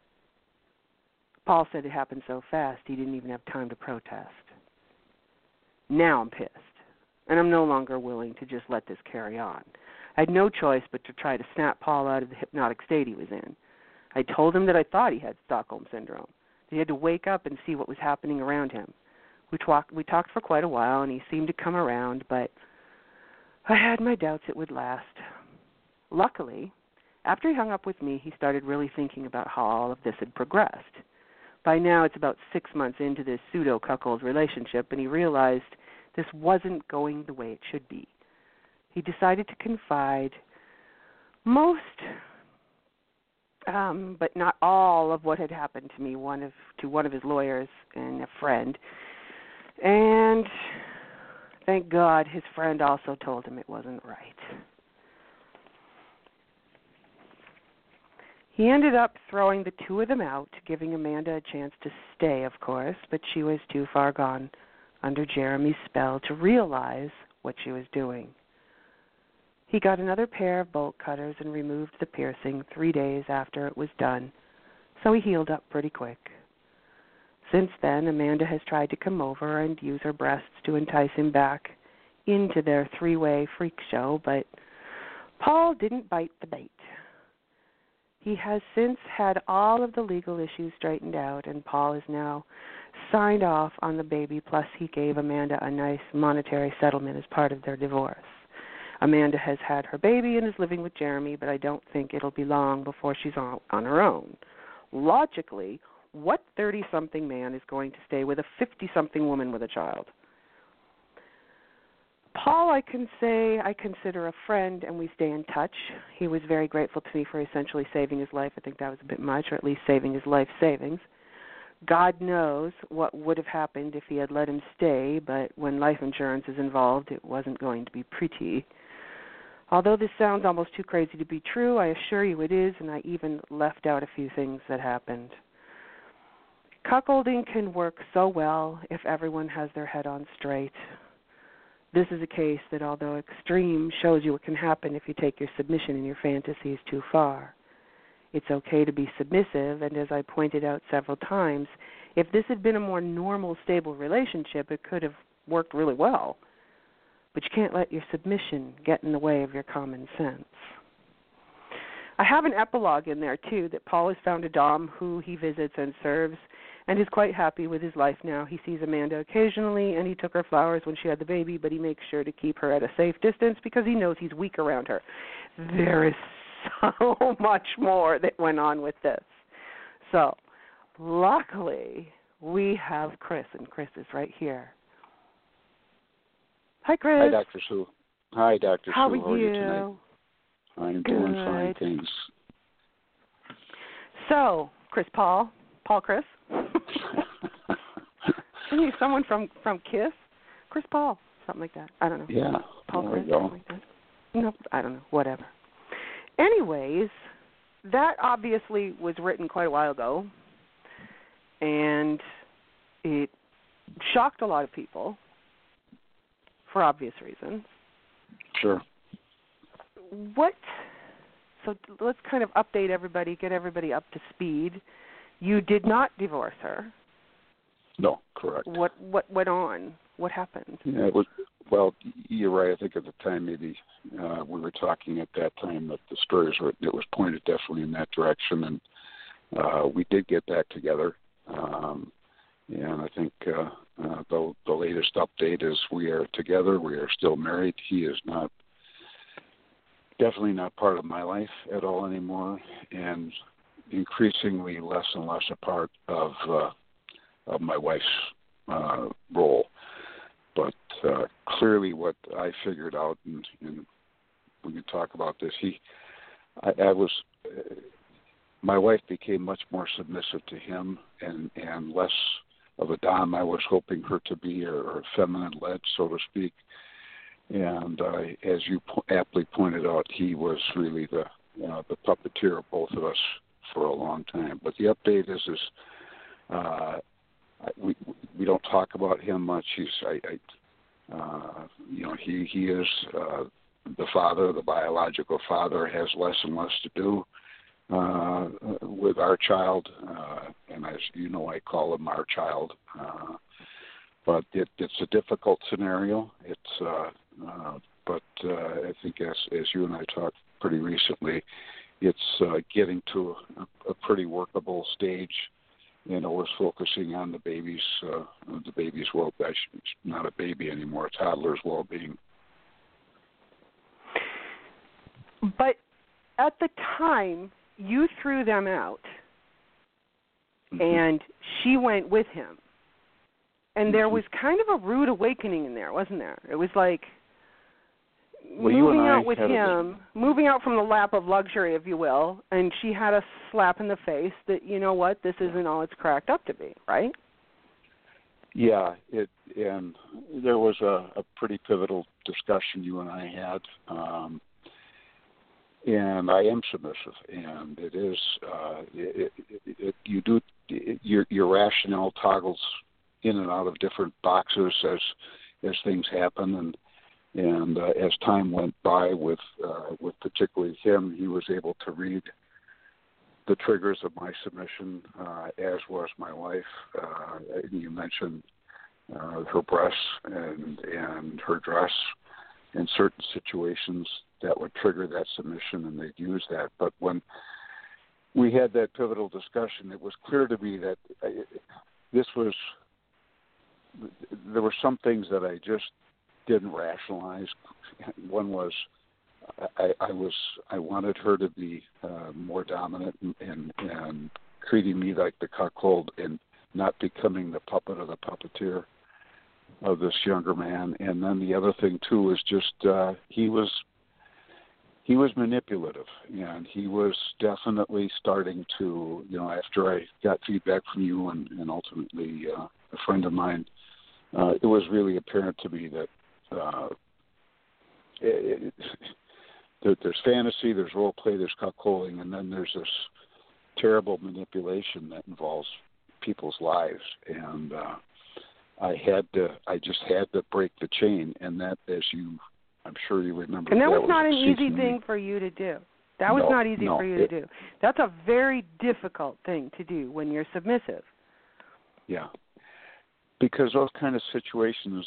Paul said it happened so fast he didn't even have time to protest. Now I'm pissed, and I'm no longer willing to just let this carry on. I had no choice but to try to snap Paul out of the hypnotic state he was in. I told him that I thought he had Stockholm Syndrome. He had to wake up and see what was happening around him. We, talk, we talked for quite a while, and he seemed to come around, but I had my doubts it would last. Luckily, after he hung up with me, he started really thinking about how all of this had progressed. By now, it's about six months into this pseudo-cuckold relationship, and he realized this wasn't going the way it should be. He decided to confide most, um, but not all, of what had happened to me one of to one of his lawyers and a friend. And thank God his friend also told him it wasn't right. He ended up throwing the two of them out, giving Amanda a chance to stay, of course, but she was too far gone under Jeremy's spell to realize what she was doing. He got another pair of bolt cutters and removed the piercing three days after it was done, so he healed up pretty quick. Since then, Amanda has tried to come over and use her breasts to entice him back into their three-way freak show, but Paul didn't bite the bait. He has since had all of the legal issues straightened out, and Paul is now signed off on the baby, plus he gave Amanda a nice monetary settlement as part of their divorce. Amanda has had her baby and is living with Jeremy, but I don't think it'll be long before she's on, on her own. Logically, what thirty-something man is going to stay with a fifty-something woman with a child? Paul, I can say I consider a friend, and we stay in touch. He was very grateful to me for essentially saving his life. I think that was a bit much, or at least saving his life savings. God knows what would have happened if he had let him stay, but when life insurance is involved, it wasn't going to be pretty. Although this sounds almost too crazy to be true, I assure you it is, and I even left out a few things that happened. Cuckolding can work so well if everyone has their head on straight. This is a case that, although extreme, shows you what can happen if you take your submission and your fantasies too far. It's okay to be submissive, and as I pointed out several times, if this had been a more normal, stable relationship, it could have worked really well. But you can't let your submission get in the way of your common sense. I have an epilogue in there, too, that Paul has found a dom who he visits and serves and is quite happy with his life now. He sees Amanda occasionally, and he took her flowers when she had the baby, but he makes sure to keep her at a safe distance because he knows he's weak around her. There is so much more that went on with this. So, luckily, we have Chris, and Chris is right here. Hi, Chris. Hi, Doctor Sue. Hi, Doctor How Sue. are How are you you? tonight? I'm Good. doing fine, thanks. So, Chris Paul, Paul Chris. Isn't he someone from, from KISS? Chris Paul, something like that. I don't know. Yeah, Paul there Chris, we go. something like that. No, I don't know. Whatever. Anyways, that obviously was written quite a while ago, and it shocked a lot of people for obvious reasons. Sure. What? So let's kind of update everybody, get everybody up to speed. You did not divorce her. No, correct. What what went on? What happened? Yeah, it was, well, you're right. I think at the time maybe uh, we were talking at that time that the stories were, it was pointed definitely in that direction, and uh, we did get back together. Um, and I think uh, uh, the, the latest update is we are together. We are still married. He is not, definitely not part of my life at all anymore, and increasingly less and less a part of uh, of my wife's uh, role. But uh, clearly what I figured out, and, and we can talk about this, he, I, I was, uh, my wife became much more submissive to him and, and less of a dom I was hoping her to be, or, or feminine-led, so to speak. And uh, as you po- aptly pointed out, he was really the uh, the puppeteer of both of us for a long time. But the update is, is uh, we we don't talk about him much. He's, I, I uh, you know, he he is uh, the father, the biological father, has less and less to do uh, with our child, uh, and as you know, I call him our child. Uh, but it, it's a difficult scenario. It's uh, uh, but uh, I think as as you and I talked pretty recently, it's uh, getting to a, a pretty workable stage. You know, we're focusing on the baby's uh, the baby's well, actually, not a baby anymore, a toddler's well-being. But at the time, you threw them out, mm-hmm. and she went with him. And mm-hmm. there was kind of a rude awakening in there, wasn't there? It was like well, moving out with him, a... moving out from the lap of luxury, if you will, and she had a slap in the face that, you know what, this isn't all it's cracked up to be, right? Yeah, it and there was a, a pretty pivotal discussion you and I had. Um, And I am submissive, and it is uh, it, it, it, you do it, your your rationale toggles in and out of different boxes as as things happen, and and uh, as time went by with uh, with particularly him, he was able to read the triggers of my submission, uh, as was my wife. Uh, you mentioned uh, her breasts and and her dress in certain situations that would trigger that submission, and they'd use that. But when we had that pivotal discussion, it was clear to me that this was, there were some things that I just didn't rationalize. One was I, I was, I wanted her to be uh, more dominant and, and, and treating me like the cuckold and not becoming the puppet or the puppeteer of this younger man. And then the other thing too is just uh, he was he was manipulative, and he was definitely starting to, you know, after I got feedback from you and, and ultimately uh, a friend of mine, uh, it was really apparent to me that uh, it, it, there's fantasy, there's role play, there's cuckolding, and then there's this terrible manipulation that involves people's lives. And uh, I had to, I just had to break the chain, and that, as you, I'm sure you remember. And that, that was not was an easy thing for you to do. That was no, not easy no, for you it, to do. That's a very difficult thing to do when you're submissive. Yeah, because those kind of situations,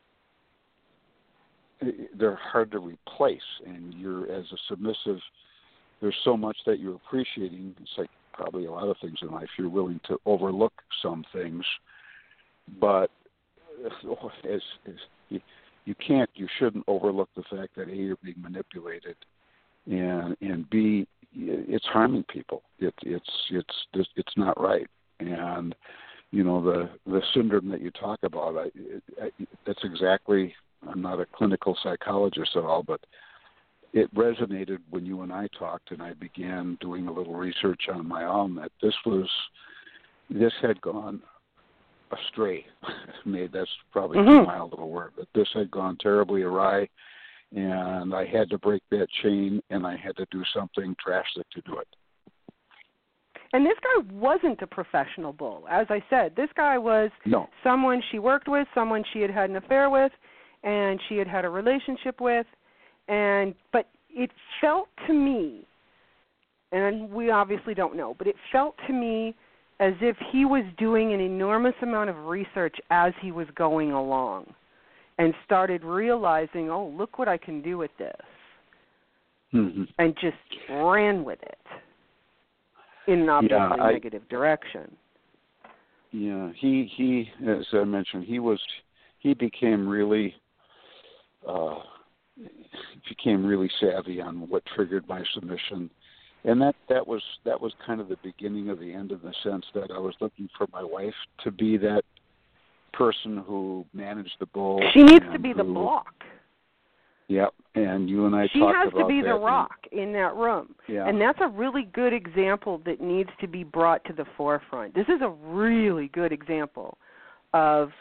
they're hard to replace, and you're, as a submissive, there's so much that you're appreciating. It's like probably a lot of things in life. You're willing to overlook some things, but as, as you, you can't, you shouldn't overlook the fact that A, you're being manipulated, and and B, it's harming people. It, it's it's it's not right. And you know, the the syndrome that you talk about, I, I, that's exactly. I'm not a clinical psychologist at all, but it resonated when you and I talked, and I began doing a little research on my own that this was this had gone astray. Made that's probably mm-hmm. too mild of a word, but this had gone terribly awry, and I had to break that chain, and I had to do something drastic to do it. And this guy wasn't a professional bull. As I said, this guy was no. someone she worked with, someone she had had an affair with, and she had had a relationship with, and but it felt to me, and we obviously don't know, but it felt to me as if he was doing an enormous amount of research as he was going along and started realizing, oh, look what I can do with this, mm-hmm. and just ran with it in an obviously yeah, I, negative direction. Yeah, he, he, as I mentioned, he was, he became really, uh, became really savvy on what triggered my submission. And that, that was that was kind of the beginning of the end, in the sense that I was looking for my wife to be that person who managed the bull. She needs to be who, the block. Yep, and you and I she talked has about to be that. the rock in that room. Yeah. And that's a really good example that needs to be brought to the forefront. This is a really good example of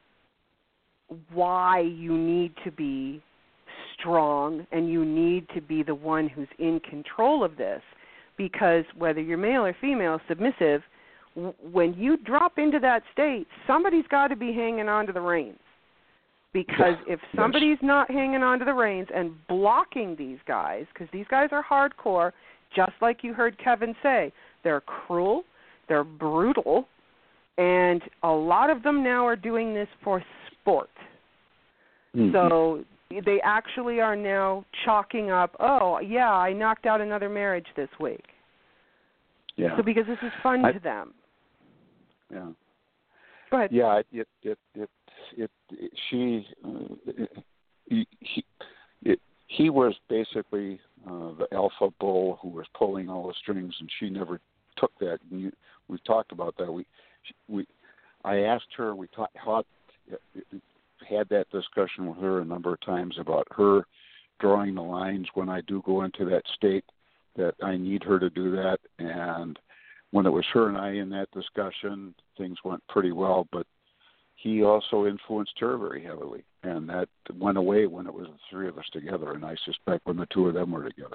why you need to be strong and you need to be the one who's in control of this, because whether you're male or female, submissive, w- when you drop into that state, somebody's got to be hanging on to the reins. Because yeah. if somebody's yes. not hanging on to the reins and blocking these guys, because these guys are hardcore, just like you heard Kevin say, they're cruel, they're brutal, and a lot of them now are doing this for sport. Mm-hmm. So they actually are now chalking up, oh, yeah, I knocked out another marriage this week. Yeah. So because this is fun I, to them. Yeah. Go ahead. Yeah, it it it, it, it, it she uh, he he, it, he was basically uh, the alpha bull who was pulling all the strings, and she never took that. And you, we've talked about that. We we I asked her. We talked had that discussion with her a number of times about her drawing the lines when I do go into that state, that I need her to do that. And when it was her and I in that discussion, things went pretty well, but he also influenced her very heavily. And that went away when it was the three of us together, and I suspect when the two of them were together.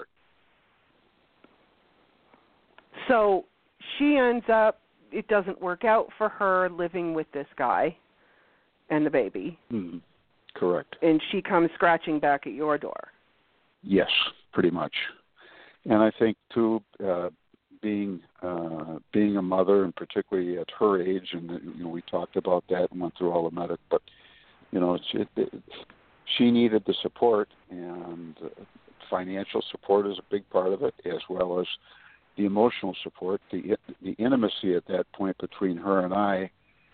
So she ends up, it doesn't work out for her living with this guy and the baby. Mm, correct. And she comes scratching back at your door. Yes, pretty much. And I think, too, uh, being uh, being a mother, and particularly at her age, and you know, we talked about that and went through all the medic, but you know, it, it, she needed the support, and uh, financial support is a big part of it, as well as the emotional support. The the intimacy at that point between her and I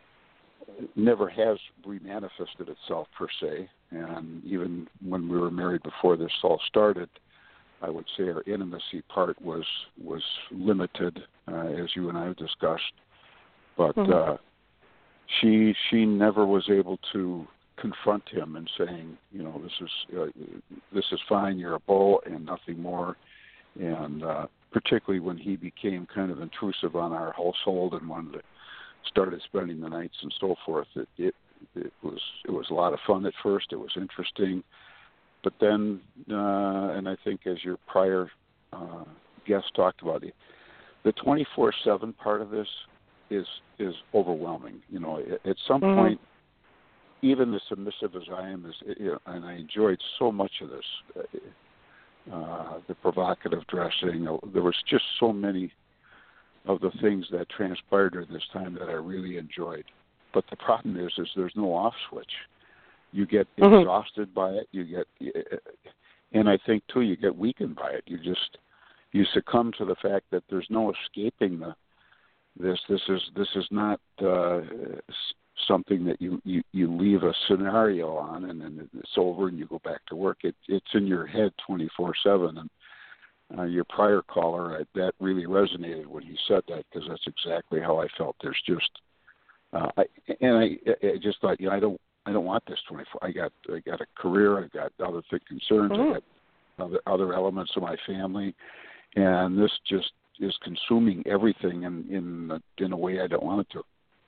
never has remanifested itself per se, and even when we were married before this all started, I would say our intimacy part was was limited, uh, as you and I have discussed. But mm-hmm. uh, she she never was able to confront him and saying, you know, this is uh, this is fine. You're a bull and nothing more. And uh, particularly when he became kind of intrusive on our household and wanted to started spending the nights and so forth, it it, it was it was a lot of fun at first. It was interesting. But then, uh, and I think as your prior uh, guest talked about, it, the twenty-four seven part of this is is overwhelming. You know, at, at some mm-hmm. point, even as submissive as I am, is, you know, and I enjoyed so much of this, uh, the provocative dressing. There was just so many of the things that transpired during this time that I really enjoyed. But the problem is, is there's no off switch. You get mm-hmm. exhausted by it. You get, and I think too, you get weakened by it. You just you succumb to the fact that there's no escaping the this. This is this is not uh, something that you, you, you leave a scenario on and then it's over and you go back to work. It it's in your head twenty-four seven. And uh, your prior caller, I, that really resonated when he said that, because that's exactly how I felt. There's just uh, I, and I, I just thought, you know, I don't. I don't want this twenty-four. I got I got a career. I got other thick concerns. Mm-hmm. I got other, other elements of my family, and this just is consuming everything in in a, in a way I don't want it to.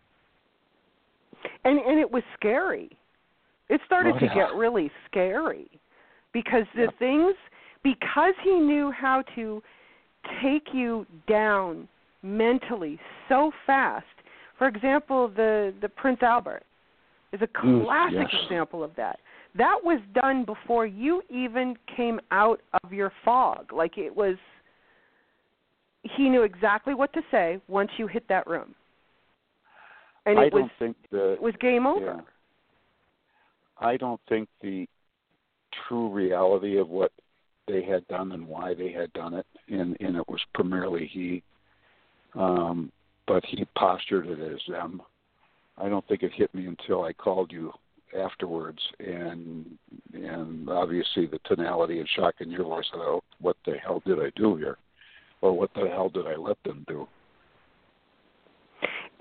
And and it was scary. It started oh, to yeah. get really scary because the yeah. things because he knew how to take you down mentally so fast. For example, the the Prince Albert is a classic yes. example of that. That was done before you even came out of your fog. Like it was, he knew exactly what to say once you hit that room. And I it don't was, think the, it was game over. Yeah. I don't think the true reality of what they had done and why they had done it, and, and it was primarily he, um, but he postured it as them. I don't think it hit me until I called you afterwards, and and obviously the tonality and shock in your voice. I thought, what the hell did I do here, or what the hell did I let them do?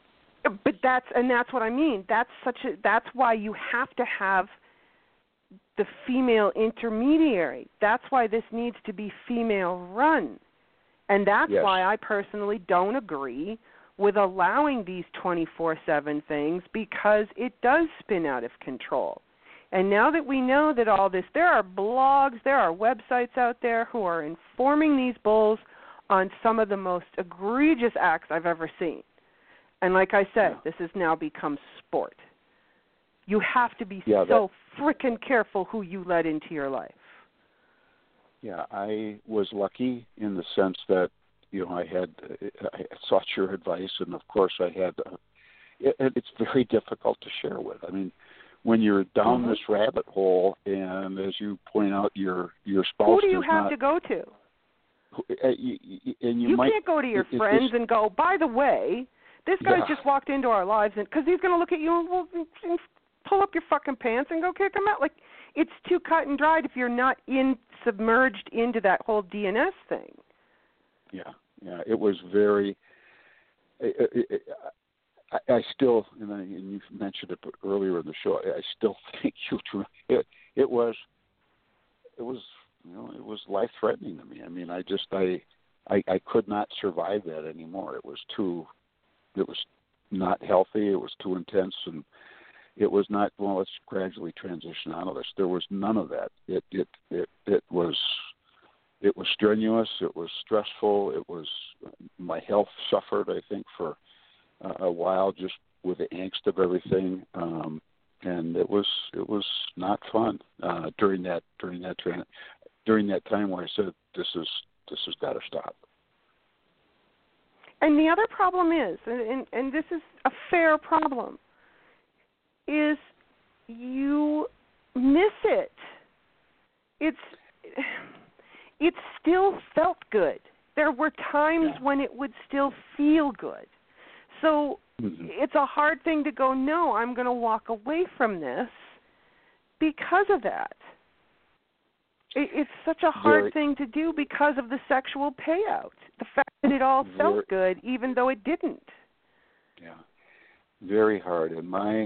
But that's and that's what I mean. That's such a. That's why you have to have the female intermediary. That's why this needs to be female run. And that's yes. why I personally don't agree with allowing these twenty-four seven things, because it does spin out of control. And now that we know that all this, there are blogs, there are websites out there who are informing these bulls on some of the most egregious acts I've ever seen. And like I said, this has now become sport. You have to be yeah, so frickin' careful who you let into your life. Yeah, I was lucky in the sense that, you know, I had I sought your advice, and of course I had. Uh, it, it's very difficult to share with. I mean, when you're down mm-hmm. this rabbit hole, and as you point out, your your spouse. Who do you does have not, to go to? Uh, you, and you you might, can't go to your it, friends it, and go, by the way, this guy's yeah. just walked into our lives, and because he's going to look at you and, well, and pull up your fucking pants and go kick him out. Like, it's too cut and dried if you're not in submerged into that whole D N S thing. Yeah, yeah, it was very. It, it, it, I, I still, and, I, and you mentioned it earlier in the show. I still think you. It, it was. It was. You know, it was life threatening to me. I mean, I just, I, I, I could not survive that anymore. It was too. It was not healthy. It was too intense, and it was not. Well, let's gradually transition out of this. There was none of that. It, it, it, it was. It was strenuous. It was stressful. It was. My health suffered, I think, for a, a while, just with the angst of everything. Um, and it was. It was not fun uh, during that. During that. During that time where I said, "This is. This has got to stop." And the other problem is, and, and, and this is a fair problem, is you miss it. It's it still felt good. There were times yeah. when it would still feel good. So mm-hmm. it's a hard thing to go, no, I'm going to walk away from this because of that. It, it's such a hard Very, thing to do because of the sexual payout. The fact that it all felt very, good even though it didn't. Yeah, very hard. And my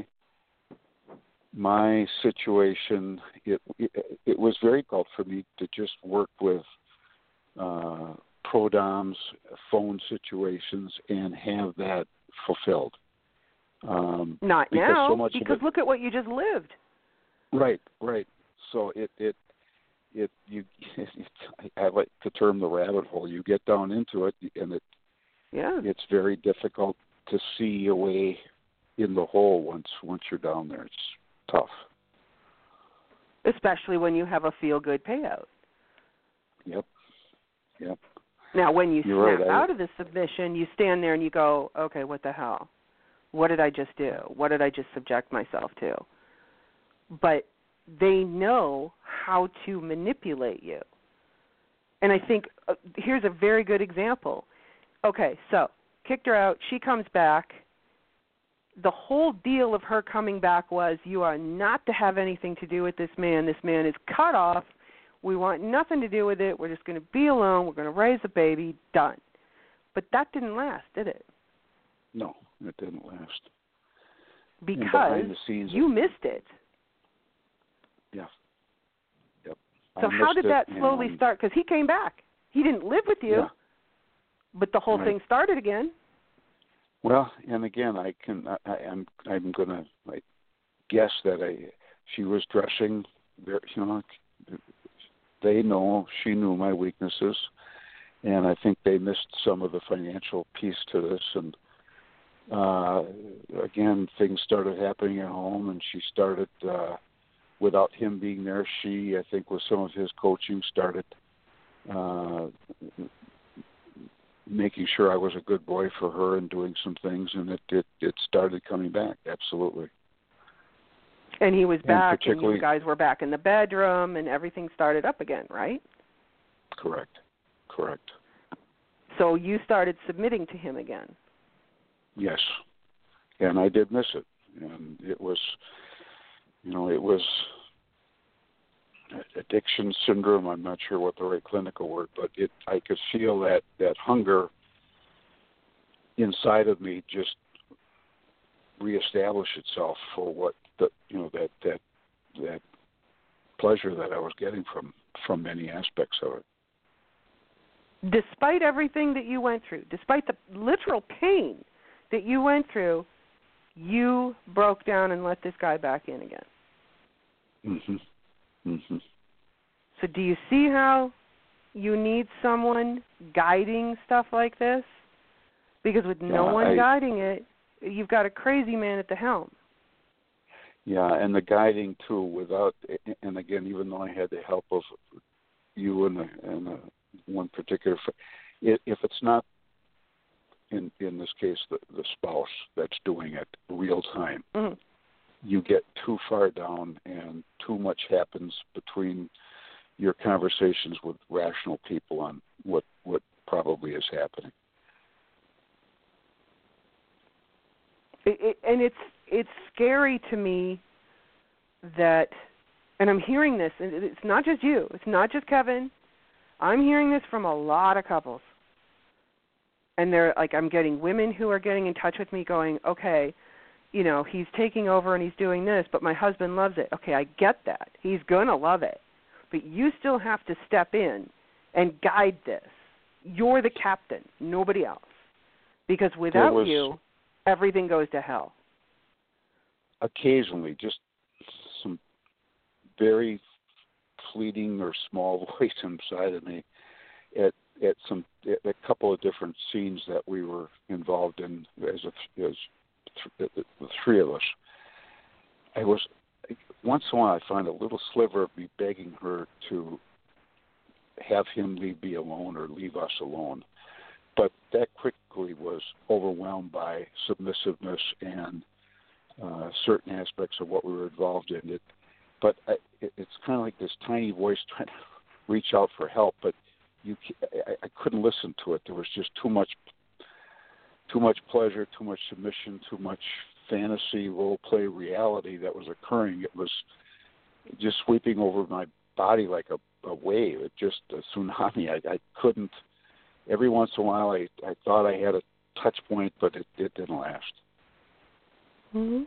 my situation, it, it it was very difficult for me to just work with uh, pro-doms, phone situations, and have that fulfilled. Um, Not because now, so much because it, look at what you just lived. Right, right. So it it it you it, I like the term the rabbit hole. You get down into it, and it yeah, it's very difficult to see a way in the hole once once you're down there. It's tough. Especially when you have a feel-good payout. Yep. Yep. Now, when you You're snap right. I, out of the submission, you stand there and you go, okay, what the hell? What did I just do? What did I just subject myself to? But they know how to manipulate you. And I think uh, here's a very good example. Okay, so kicked her out. She comes back. The whole deal of her coming back was, you are not to have anything to do with this man. This man is cut off. We want nothing to do with it. We're just going to be alone. We're going to raise a baby. Done. But that didn't last, did it? no, it didn't last. Because the scenes, you missed it. Yeah. Yep. So I how did it, that slowly and, start? Because he came back. He didn't live with you, yeah. but the whole Right. thing started again. Well, and again, I can I, I'm I'm gonna like guess that I she was dressing. Very, you know, they know she knew my weaknesses, and I think they missed some of the financial piece to this. And uh, again, things started happening at home, and she started uh, without him being there. She, I think, with some of his coaching, started. Uh, making sure I was a good boy for her and doing some things, and it it, it started coming back, absolutely. And he was and back, and particularly, you guys were back in the bedroom, and everything started up again, right? Correct, correct. So you started submitting to him again. Yes, and I did miss it, and it was, you know, it was addiction syndrome. I'm not sure what the right clinical word, but it I could feel that, that hunger inside of me just reestablish itself for what the you know that that that pleasure that I was getting from, from many aspects of it. Despite everything that you went through, despite the literal pain that you went through, you broke down and let this guy back in again. Mhm. Mhm. So do you see how you need someone guiding stuff like this? Because with no yeah, one I, guiding it, you've got a crazy man at the helm. Yeah, and the guiding too, without, and again, even though I had the help of you and, the, and the one particular, if it's not, in in this case, the, the spouse that's doing it real time, mm-hmm. you get too far down and too much happens between your conversations with rational people on what, what probably is happening. It, it, and it's it's scary to me that, and I'm hearing this, and it's not just you, it's not just Kevin. I'm hearing this from a lot of couples. And they're like, I'm getting women who are getting in touch with me going, okay, you know, he's taking over and he's doing this, but my husband loves it. Okay, I get that. He's going to love it. But you still have to step in and guide this. You're the captain, nobody else. Because without was, you, everything goes to hell. Occasionally, just some very fleeting or small voice inside of me at at some at a couple of different scenes that we were involved in as a, as th- the three of us. I was once in a while I find a little sliver of me begging her to have him leave me alone or leave us alone, but that quickly was overwhelmed by submissiveness and uh, certain aspects of what we were involved in. It, but I, it, it's kind of like this tiny voice trying to reach out for help, but you, I, I couldn't listen to it. There was just too much, too much pleasure, too much submission, too much fantasy, role play, reality that was occurring. It was just sweeping over my body like a, a wave. It just a tsunami. I, I couldn't. Every once in a while, I, I thought I had a touch point, but it, it didn't last. Mm-hmm.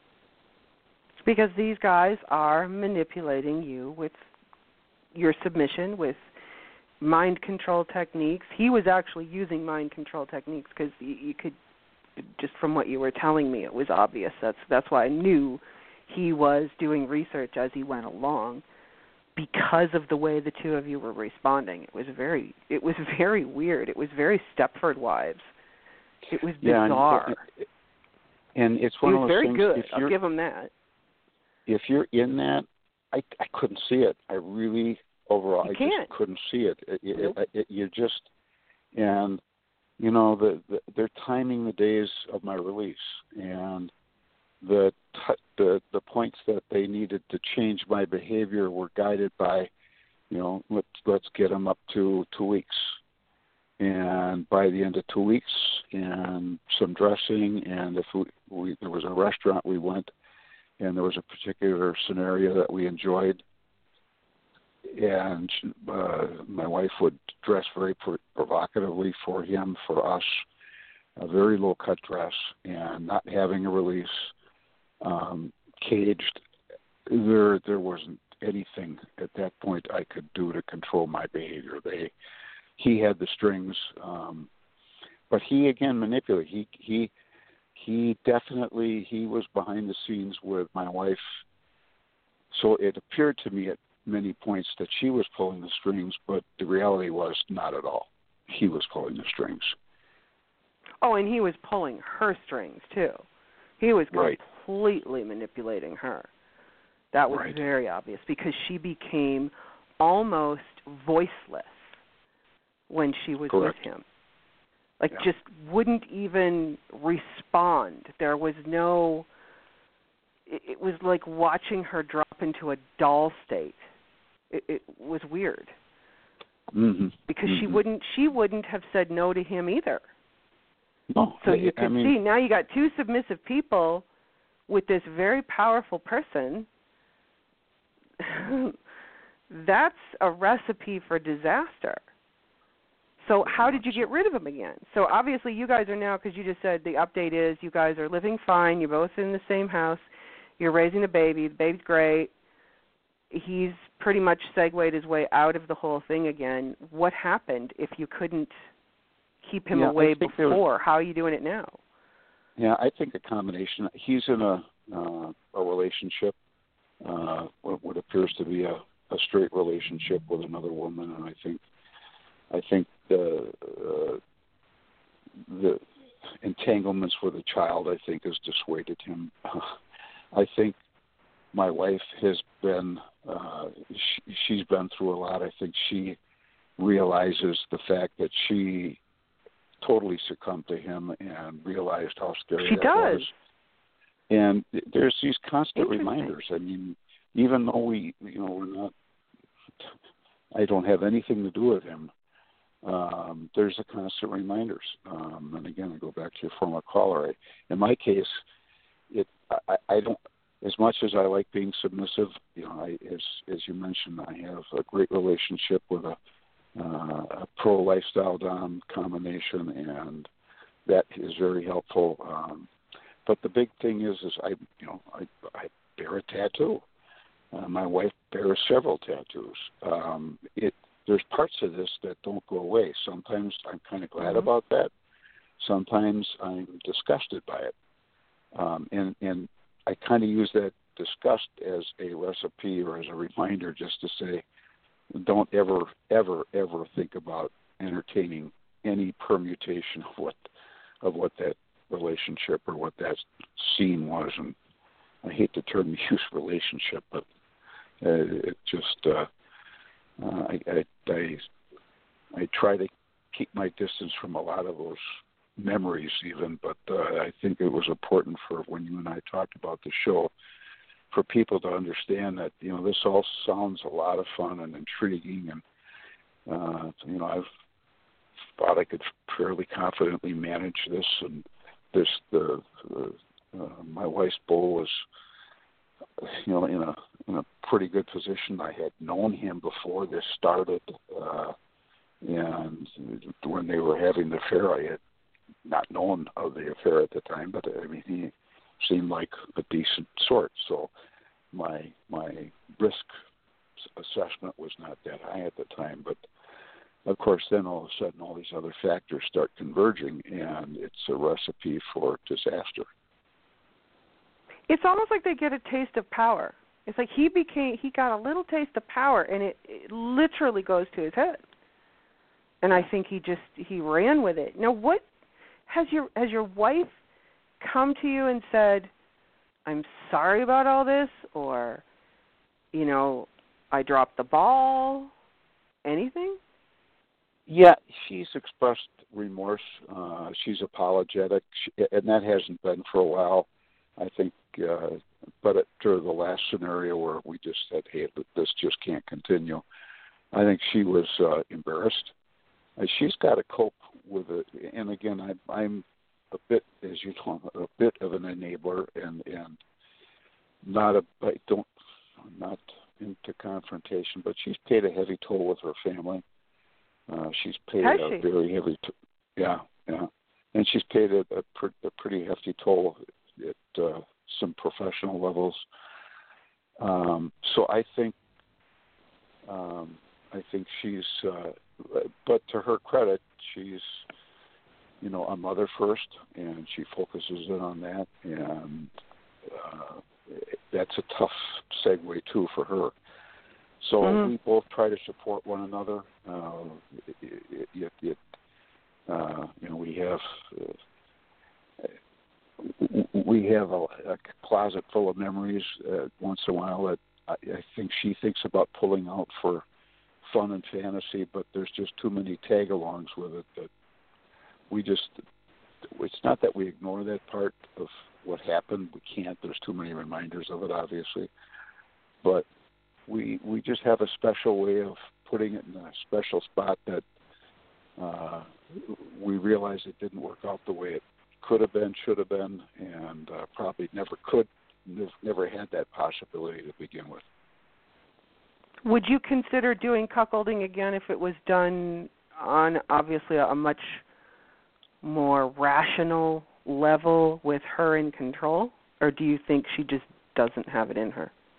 It's because these guys are manipulating you with your submission, with mind control techniques. He was actually using mind control techniques because you, you could, just from what you were telling me, it was obvious. That's that's why I knew he was doing research as he went along, because of the way the two of you were responding. It was very, it was very weird. It was very Stepford Wives. It was bizarre. Yeah, and, and it's one he was of those very things. good. If I'll give him that. If you're in that, I I couldn't see it. I really overall you I can't. just couldn't see it. It, it, nope. it, it. You just and you know the, the they're timing the days of my release and the t- the the points that they needed to change my behavior were guided by, you know, let's let's get them up to two weeks, and by the end of two weeks, and some dressing, and if we, we there was a restaurant we went, and there was a particular scenario that we enjoyed, and uh, my wife would dress very pro- provocatively for him, for us, a very low cut dress, and not having a release. Um, caged, there there wasn't anything at that point I could do to control my behavior. They, he had the strings, um, but he again manipulated. He he he definitely he was behind the scenes with my wife. So it appeared to me at many points that she was pulling the strings, but the reality was not at all. He was pulling the strings. Oh, and he was pulling her strings too. He was right. completely manipulating her. That was right. very obvious because she became almost voiceless when she was Correct. with him. Like yeah. just wouldn't even respond. There was no, it, it was like watching her drop into a doll state. It, it was weird. Mm-hmm. Because mm-hmm. she wouldn't she wouldn't have said no to him either. No, so you could I mean, see, now you got two submissive people with this very powerful person. That's a recipe for disaster. So how did you get rid of him again? So obviously you guys are now, because you just said the update is you guys are living fine. You're both in the same house. You're raising a baby. The baby's great. he's pretty much segued his way out of the whole thing again. What happened if you couldn't keep him yeah, away before? was, How are you doing it now? Yeah, I think a combination. He's in a uh, a relationship, uh, what, what appears to be a, a straight relationship with another woman, and I think I think the uh, the entanglements with a child, I think, has dissuaded him. Uh, I think my wife has been, uh, she, she's been through a lot. I think she realizes the fact that she totally succumbed to him and realized how scary she that does. was. And there's these constant reminders. I mean, even though we, you know, we're not, I don't have anything to do with him, um, there's a constant reminders. Um, and again, I go back to your former caller. I, in my case, it I, I don't, as much as I like being submissive, you know, I, as as you mentioned, I have a great relationship with a, uh, a pro lifestyle dom combination, and that is very helpful. Um, but the big thing is, is I, you know, I, I bear a tattoo. Uh, my wife bears several tattoos. Um, it there's parts of this that don't go away. Sometimes I'm kind of glad mm-hmm. about that. Sometimes I'm disgusted by it. Um, and, and I kind of use that disgust as a recipe or as a reminder just to say, don't ever, ever, ever think about entertaining any permutation of what of what that relationship or what that scene was. And I hate the term use relationship, but uh, it just uh, uh, I, I, I I try to keep my distance from a lot of those memories even, but uh, I think it was important for when you and I talked about the show for people to understand that, you know, this all sounds a lot of fun and intriguing, and uh, you know, I've thought I could fairly confidently manage this, and this the, the uh, my wife's bull was, you know, in a in a pretty good position. I had known him before this started, uh, and when they were having the affair, I had not known of the affair at the time, but I mean, he seemed like a decent sort. So my my risk assessment was not that high at the time. But of course, then all of a sudden, all these other factors start converging, and it's a recipe for disaster. It's almost like they get a taste of power. It's like he became he got a little taste of power, and it, it literally goes to his head. And I think he just he ran with it. Now, what has your has your wife come to you and said, "I'm sorry about all this," or, you know, "I dropped the ball"? Anything? Yeah, she's expressed remorse. Uh, she's apologetic, she, and that hasn't been for a while, I think. Uh, but after the last scenario where we just said, "Hey, this just can't continue," I think she was uh, embarrassed. Uh, she's got to cope with it, and again, I, I'm a bit, as you know, a bit of an enabler, and and not a, I don't, not into confrontation, but she's paid a heavy toll with her family. Uh, she's paid Has a she? very heavy, t- yeah, yeah, and she's paid a, a, pr- a pretty hefty toll at uh, some professional levels. Um, so I think, um, I think she's, uh, but to her credit, she's, you know, a mother first, and she focuses in on that, and uh, that's a tough segue too for her. So mm-hmm. we both try to support one another. Uh, it, it, it, uh, you know, we have uh, we have a, a closet full of memories. Uh, once in a while, that I, I think she thinks about pulling out for fun and fantasy, but there's just too many tag-alongs with it that we just. It's not that we ignore that part of what happened. We can't. There's too many reminders of it, obviously, but we we just have a special way of putting it in a special spot that uh, we realize it didn't work out the way it could have been, should have been, and uh, probably never could, never had that possibility to begin with. Would you consider doing cuckolding again if it was done on obviously a much more rational level with her in control, or do you think she just doesn't have it in her?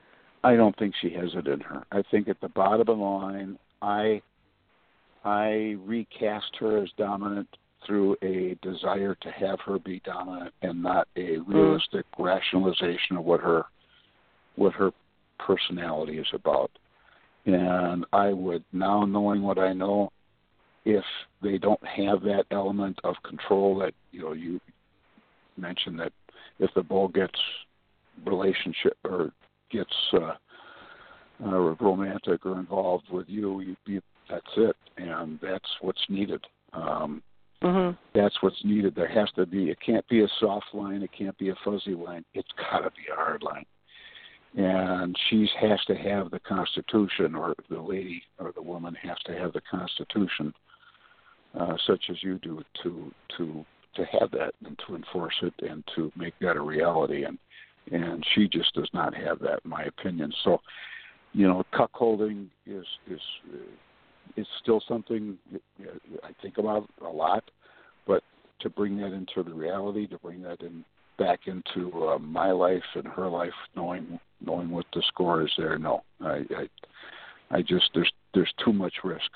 I don't think she has it in her. I think at the bottom of the line, I I recast her as dominant through a desire to have her be dominant and not a realistic mm. rationalization of what her what her personality is about. And I would, now knowing what I know, if they don't have that element of control that, you know, you mentioned that if the bull gets relationship or gets uh, uh, romantic or involved with you, you, you, that's it, and that's what's needed. Um, mm-hmm. That's what's needed. There has to be. It can't be a soft line. It can't be a fuzzy line. It's got to be a hard line. And she has to have the Constitution, or the lady or the woman has to have the Constitution, uh, such as you do, to to to have that and to enforce it and to make that a reality. And and she just does not have that, in my opinion. So, you know, cuckolding is is uh, is still something I think about a lot, but to bring that into the reality, to bring that in back into uh, my life and her life, knowing knowing what the score is there, no, I, I I just there's there's too much risk.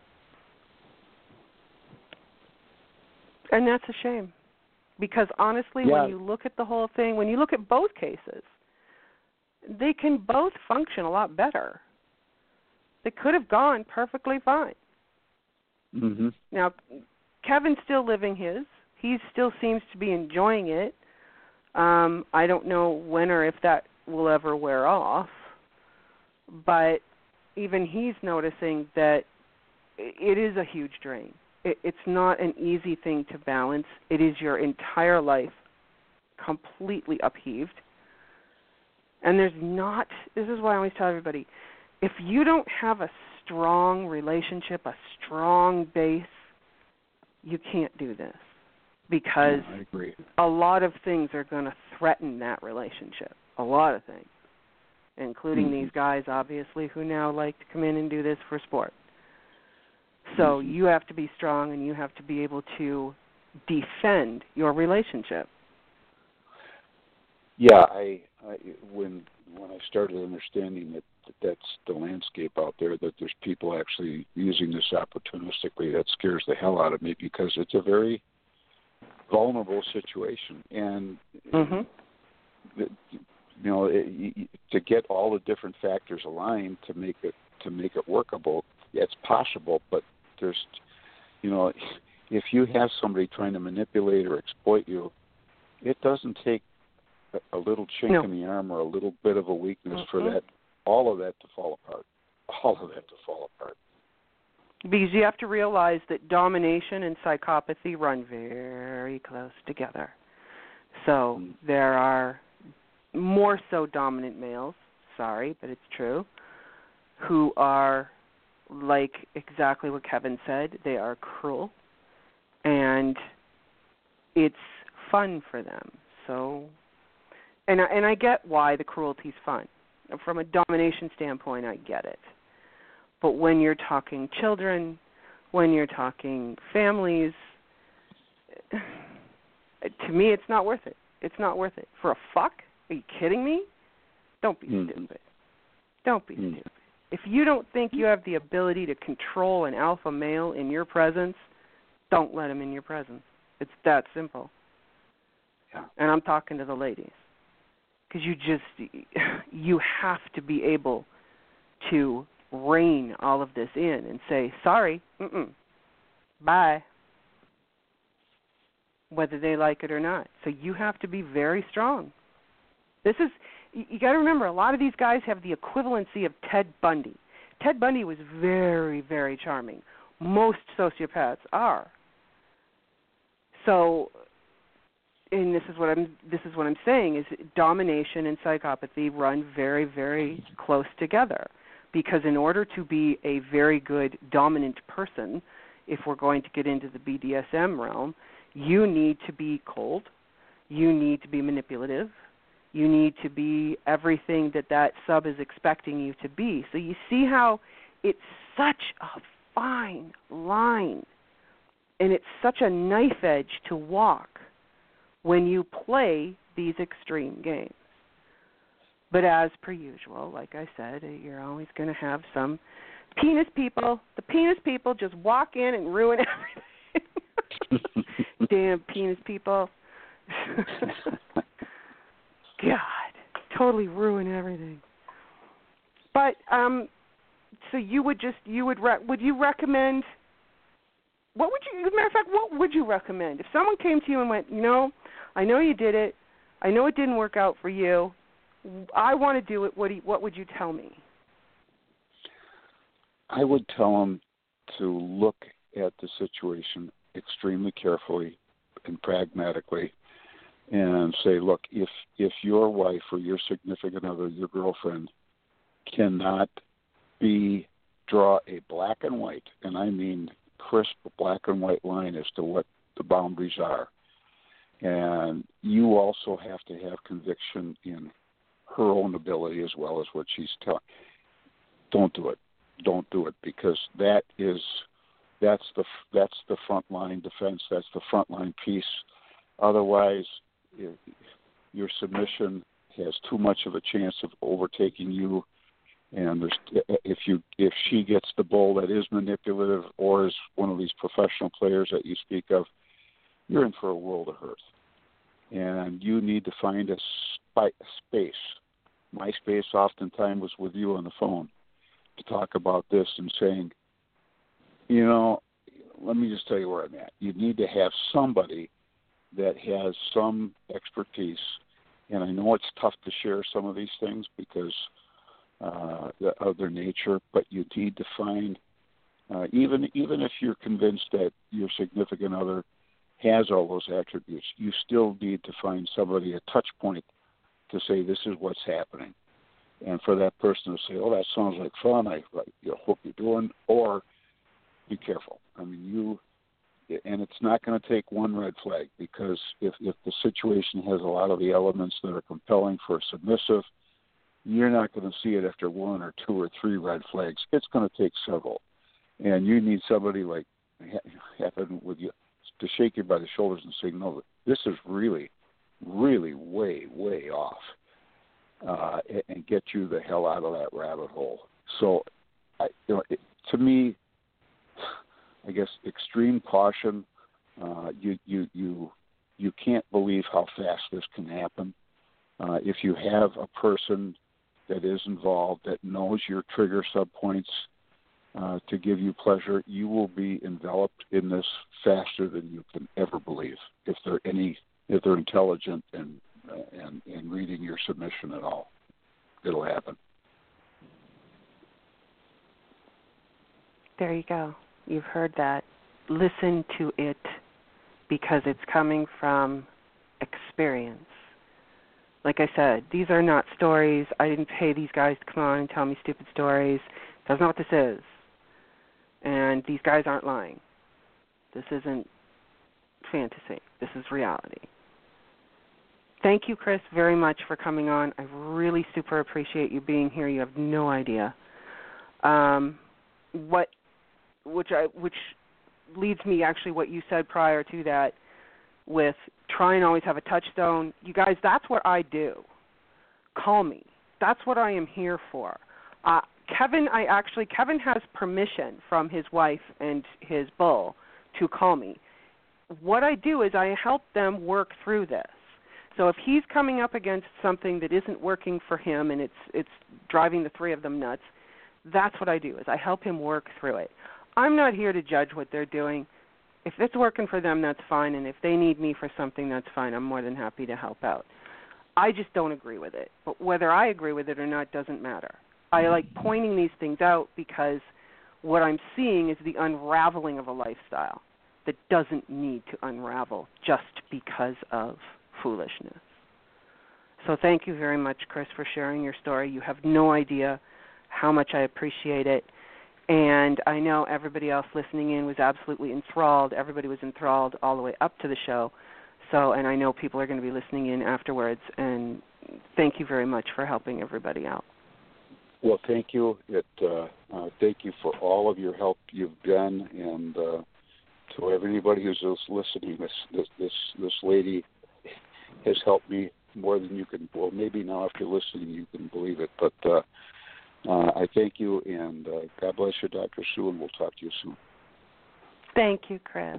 And that's a shame, because honestly, yeah. when you look at the whole thing, when you look at both cases, they can both function a lot better. They could have gone perfectly fine. Mm-hmm. Now, Kevin's still living his. He still seems to be enjoying it. Um, I don't know when or if that will ever wear off, but even he's noticing that it is a huge drain. It, it's not an easy thing to balance. It is your entire life completely upheaved. And there's not, this is why I always tell everybody, if you don't have a strong relationship, a strong base, you can't do this. Because yeah, I agree. a lot of things are going to threaten that relationship. A lot of things, including mm-hmm. these guys, obviously, who now like to come in and do this for sport. So mm-hmm. you have to be strong, and you have to be able to defend your relationship. Yeah, I, I when when I started understanding that, that that's the landscape out there, that there's people actually using this opportunistically, that scares the hell out of me, because it's a very vulnerable situation, and mm-hmm. the, you know, it, to get all the different factors aligned to make it to make it workable, it's possible. But there's, you know, if you have somebody trying to manipulate or exploit you, it doesn't take a, a little chink no. in the arm or a little bit of a weakness mm-hmm. for that, all of that to fall apart, all of that to fall apart. Because you have to realize that domination and psychopathy run very close together. So mm. there are more so dominant males, sorry, but it's true, who are, like exactly what Kevin said, they are cruel, and it's fun for them. So, and I, and I get why the cruelty's fun. From a domination standpoint, I get it. But when you're talking children, when you're talking families, to me, it's not worth it. It's not worth it. For a fuck? Are you kidding me? Don't be mm. stupid. Don't be mm. stupid. If you don't think you have the ability to control an alpha male in your presence, don't let him in your presence. It's that simple. Yeah. And I'm talking to the ladies. Because you just, you have to be able to rein all of this in and say, sorry, mm-mm, bye, whether they like it or not. So you have to be very strong. This is, you got to remember, a lot of these guys have the equivalency of Ted Bundy. Ted Bundy was very, very charming. Most sociopaths are. So, and this is what I'm, this is what I'm saying, is domination and psychopathy run very, very close together. Because in order to be a very good dominant person, if we're going to get into the B D S M realm, you need to be cold, you need to be manipulative, you need to be everything that that sub is expecting you to be. So you see how it's such a fine line, and it's such a knife edge to walk when you play these extreme games. But as per usual, like I said, you're always going to have some penis people. The penis people just walk in and ruin everything. Damn penis people. God, totally ruin everything. But um, so you would just you would re- would you recommend? What would you? As a matter of fact, what would you recommend if someone came to you and went, you know, I know you did it, I know it didn't work out for you, I want to do it. What do you, what would you tell me? I would tell them to look at the situation extremely carefully and pragmatically, and say, look, if if your wife or your significant other, your girlfriend, cannot be draw a black and white, and I mean crisp black and white line as to what the boundaries are, and you also have to have conviction in her own ability as well as what she's telling. Don't do it. Don't do it, because that is that's the that's the front line defense. That's the front line piece. Otherwise, your submission has too much of a chance of overtaking you. And there's, if you if she gets the bull that is manipulative or is one of these professional players that you speak of, you're in for a world of hurt. And you need to find a spi- space. My space oftentimes was with you on the phone to talk about this and saying, you know, let me just tell you where I'm at. You need to have somebody that has some expertise. And I know it's tough to share some of these things because uh, of their nature, but you need to find, uh, even even if you're convinced that your significant other has all those attributes, you still need to find somebody, a touch point, to say this is what's happening. And for that person to say, oh, that sounds like fun, I, I you know, hope you're doing, or be careful. I mean, you, and it's not going to take one red flag, because if, if the situation has a lot of the elements that are compelling for a submissive, you're not going to see it after one or two or three red flags. It's going to take several. And you need somebody like happened with you to shake you by the shoulders and say, no, this is really, really way, way off, uh, and get you the hell out of that rabbit hole. So, I, you know, it, to me, I guess extreme caution. Uh, you you you you can't believe how fast this can happen. Uh, if you have a person that is involved that knows your trigger subpoints uh, to give you pleasure, you will be enveloped in this faster than you can ever believe. If they're any, if they're intelligent and uh, and and reading your submission at all, it'll happen. There you go. You've heard that. Listen to it, because it's coming from experience. Like I said, these are not stories. I didn't pay these guys to come on and tell me stupid stories. That's not what this is. And these guys aren't lying. This isn't fantasy. This is reality. Thank you, Chris, very much for coming on. I really super appreciate you being here. You have no idea. Um, what, which I, which leads me actually what you said prior to that, with try and always have a touchstone. You guys, that's what I do. Call me. That's what I am here for. Uh, Kevin, I actually, Kevin has permission from his wife and his bull to call me. What I do is I help them work through this. So if he's coming up against something that isn't working for him and it's it's driving the three of them nuts, that's what I do, is I help him work through it. I'm not here to judge what they're doing. If it's working for them, that's fine, and if they need me for something, that's fine. I'm more than happy to help out. I just don't agree with it. But whether I agree with it or not doesn't matter. I like pointing these things out because what I'm seeing is the unraveling of a lifestyle that doesn't need to unravel just because of foolishness. So thank you very much, Chris, for sharing your story. You have no idea how much I appreciate it. And I know everybody else listening in was absolutely enthralled. Everybody was enthralled all the way up to the show. So, and I know people are going to be listening in afterwards. And thank you very much for helping everybody out. Well, thank you. It, uh, uh, thank you for all of your help you've done. And uh, to everybody who's listening, this, this this this lady has helped me more than you can. Well, maybe now after listening, you can believe it. But uh, uh, I thank you, and uh, God bless you, Doctor Sue, and we'll talk to you soon. Thank you, Chris.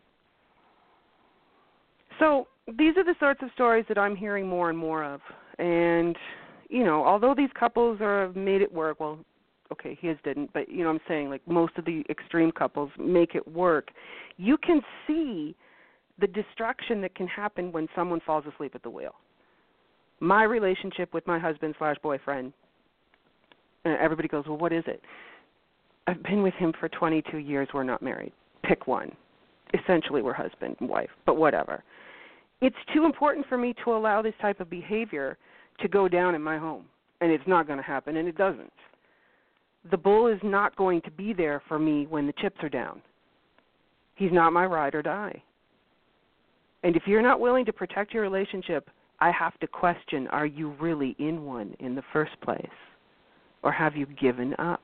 So these are the sorts of stories that I'm hearing more and more of. And, you know, although these couples are have made it work, well, okay, his didn't, but, you know, I'm saying, like, most of the extreme couples make it work. You can see the destruction that can happen when someone falls asleep at the wheel. My relationship with my husband slash boyfriend, uh, everybody goes, well, what is it? I've been with him for twenty-two years. We're not married. Pick one. Essentially, we're husband and wife, but whatever. It's too important for me to allow this type of behavior to go down in my home, and it's not going to happen, and it doesn't. The bull is not going to be there for me when the chips are down. He's not my ride or die. And if you're not willing to protect your relationship, I have to question, are you really in one in the first place? Or have you given up?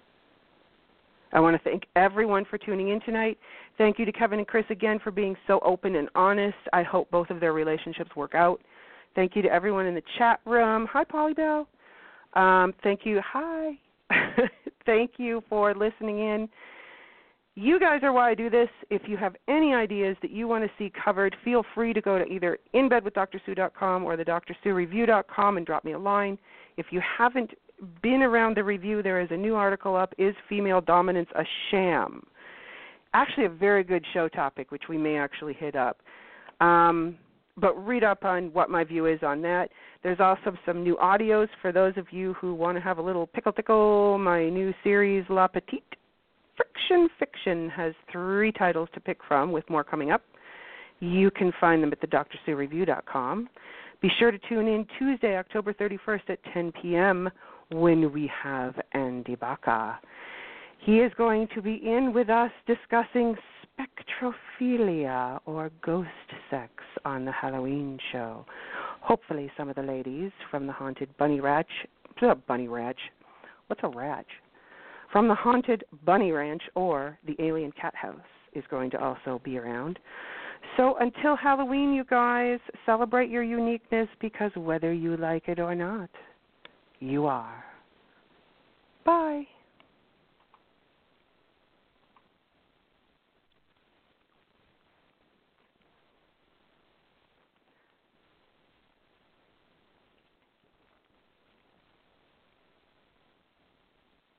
I want to thank everyone for tuning in tonight. Thank you to Kevin and Chris again for being so open and honest. I hope both of their relationships work out. Thank you to everyone in the chat room. Hi, Polly Bell. Um, thank you. Hi. Thank you for listening in. You guys are why I do this. If you have any ideas that you want to see covered, feel free to go to either in bed with dr sue dot com or the dr sue review dot com and drop me a line. If you haven't been around the review, there is a new article up, Is Female Dominance a Sham? Actually a very good show topic, which we may actually hit up. Um, but read up on what my view is on that. There's also some new audios for those of you who want to have a little pickle tickle. My new series, La Petite Friction Fiction, has three titles to pick from, with more coming up. You can find them at the dr sue review dot com. Be sure to tune in Tuesday, October thirty-first at ten p.m. when we have Andy Baca. He is going to be in with us discussing spectrophilia, or ghost sex, on the Halloween show. Hopefully some of the ladies from the Haunted Bunny Ranch, uh, Bunny Ranch, what's a ranch? From the Haunted Bunny Ranch or the Alien Cat House is going to also be around. So until Halloween, you guys, celebrate your uniqueness, because whether you like it or not, you are. Bye.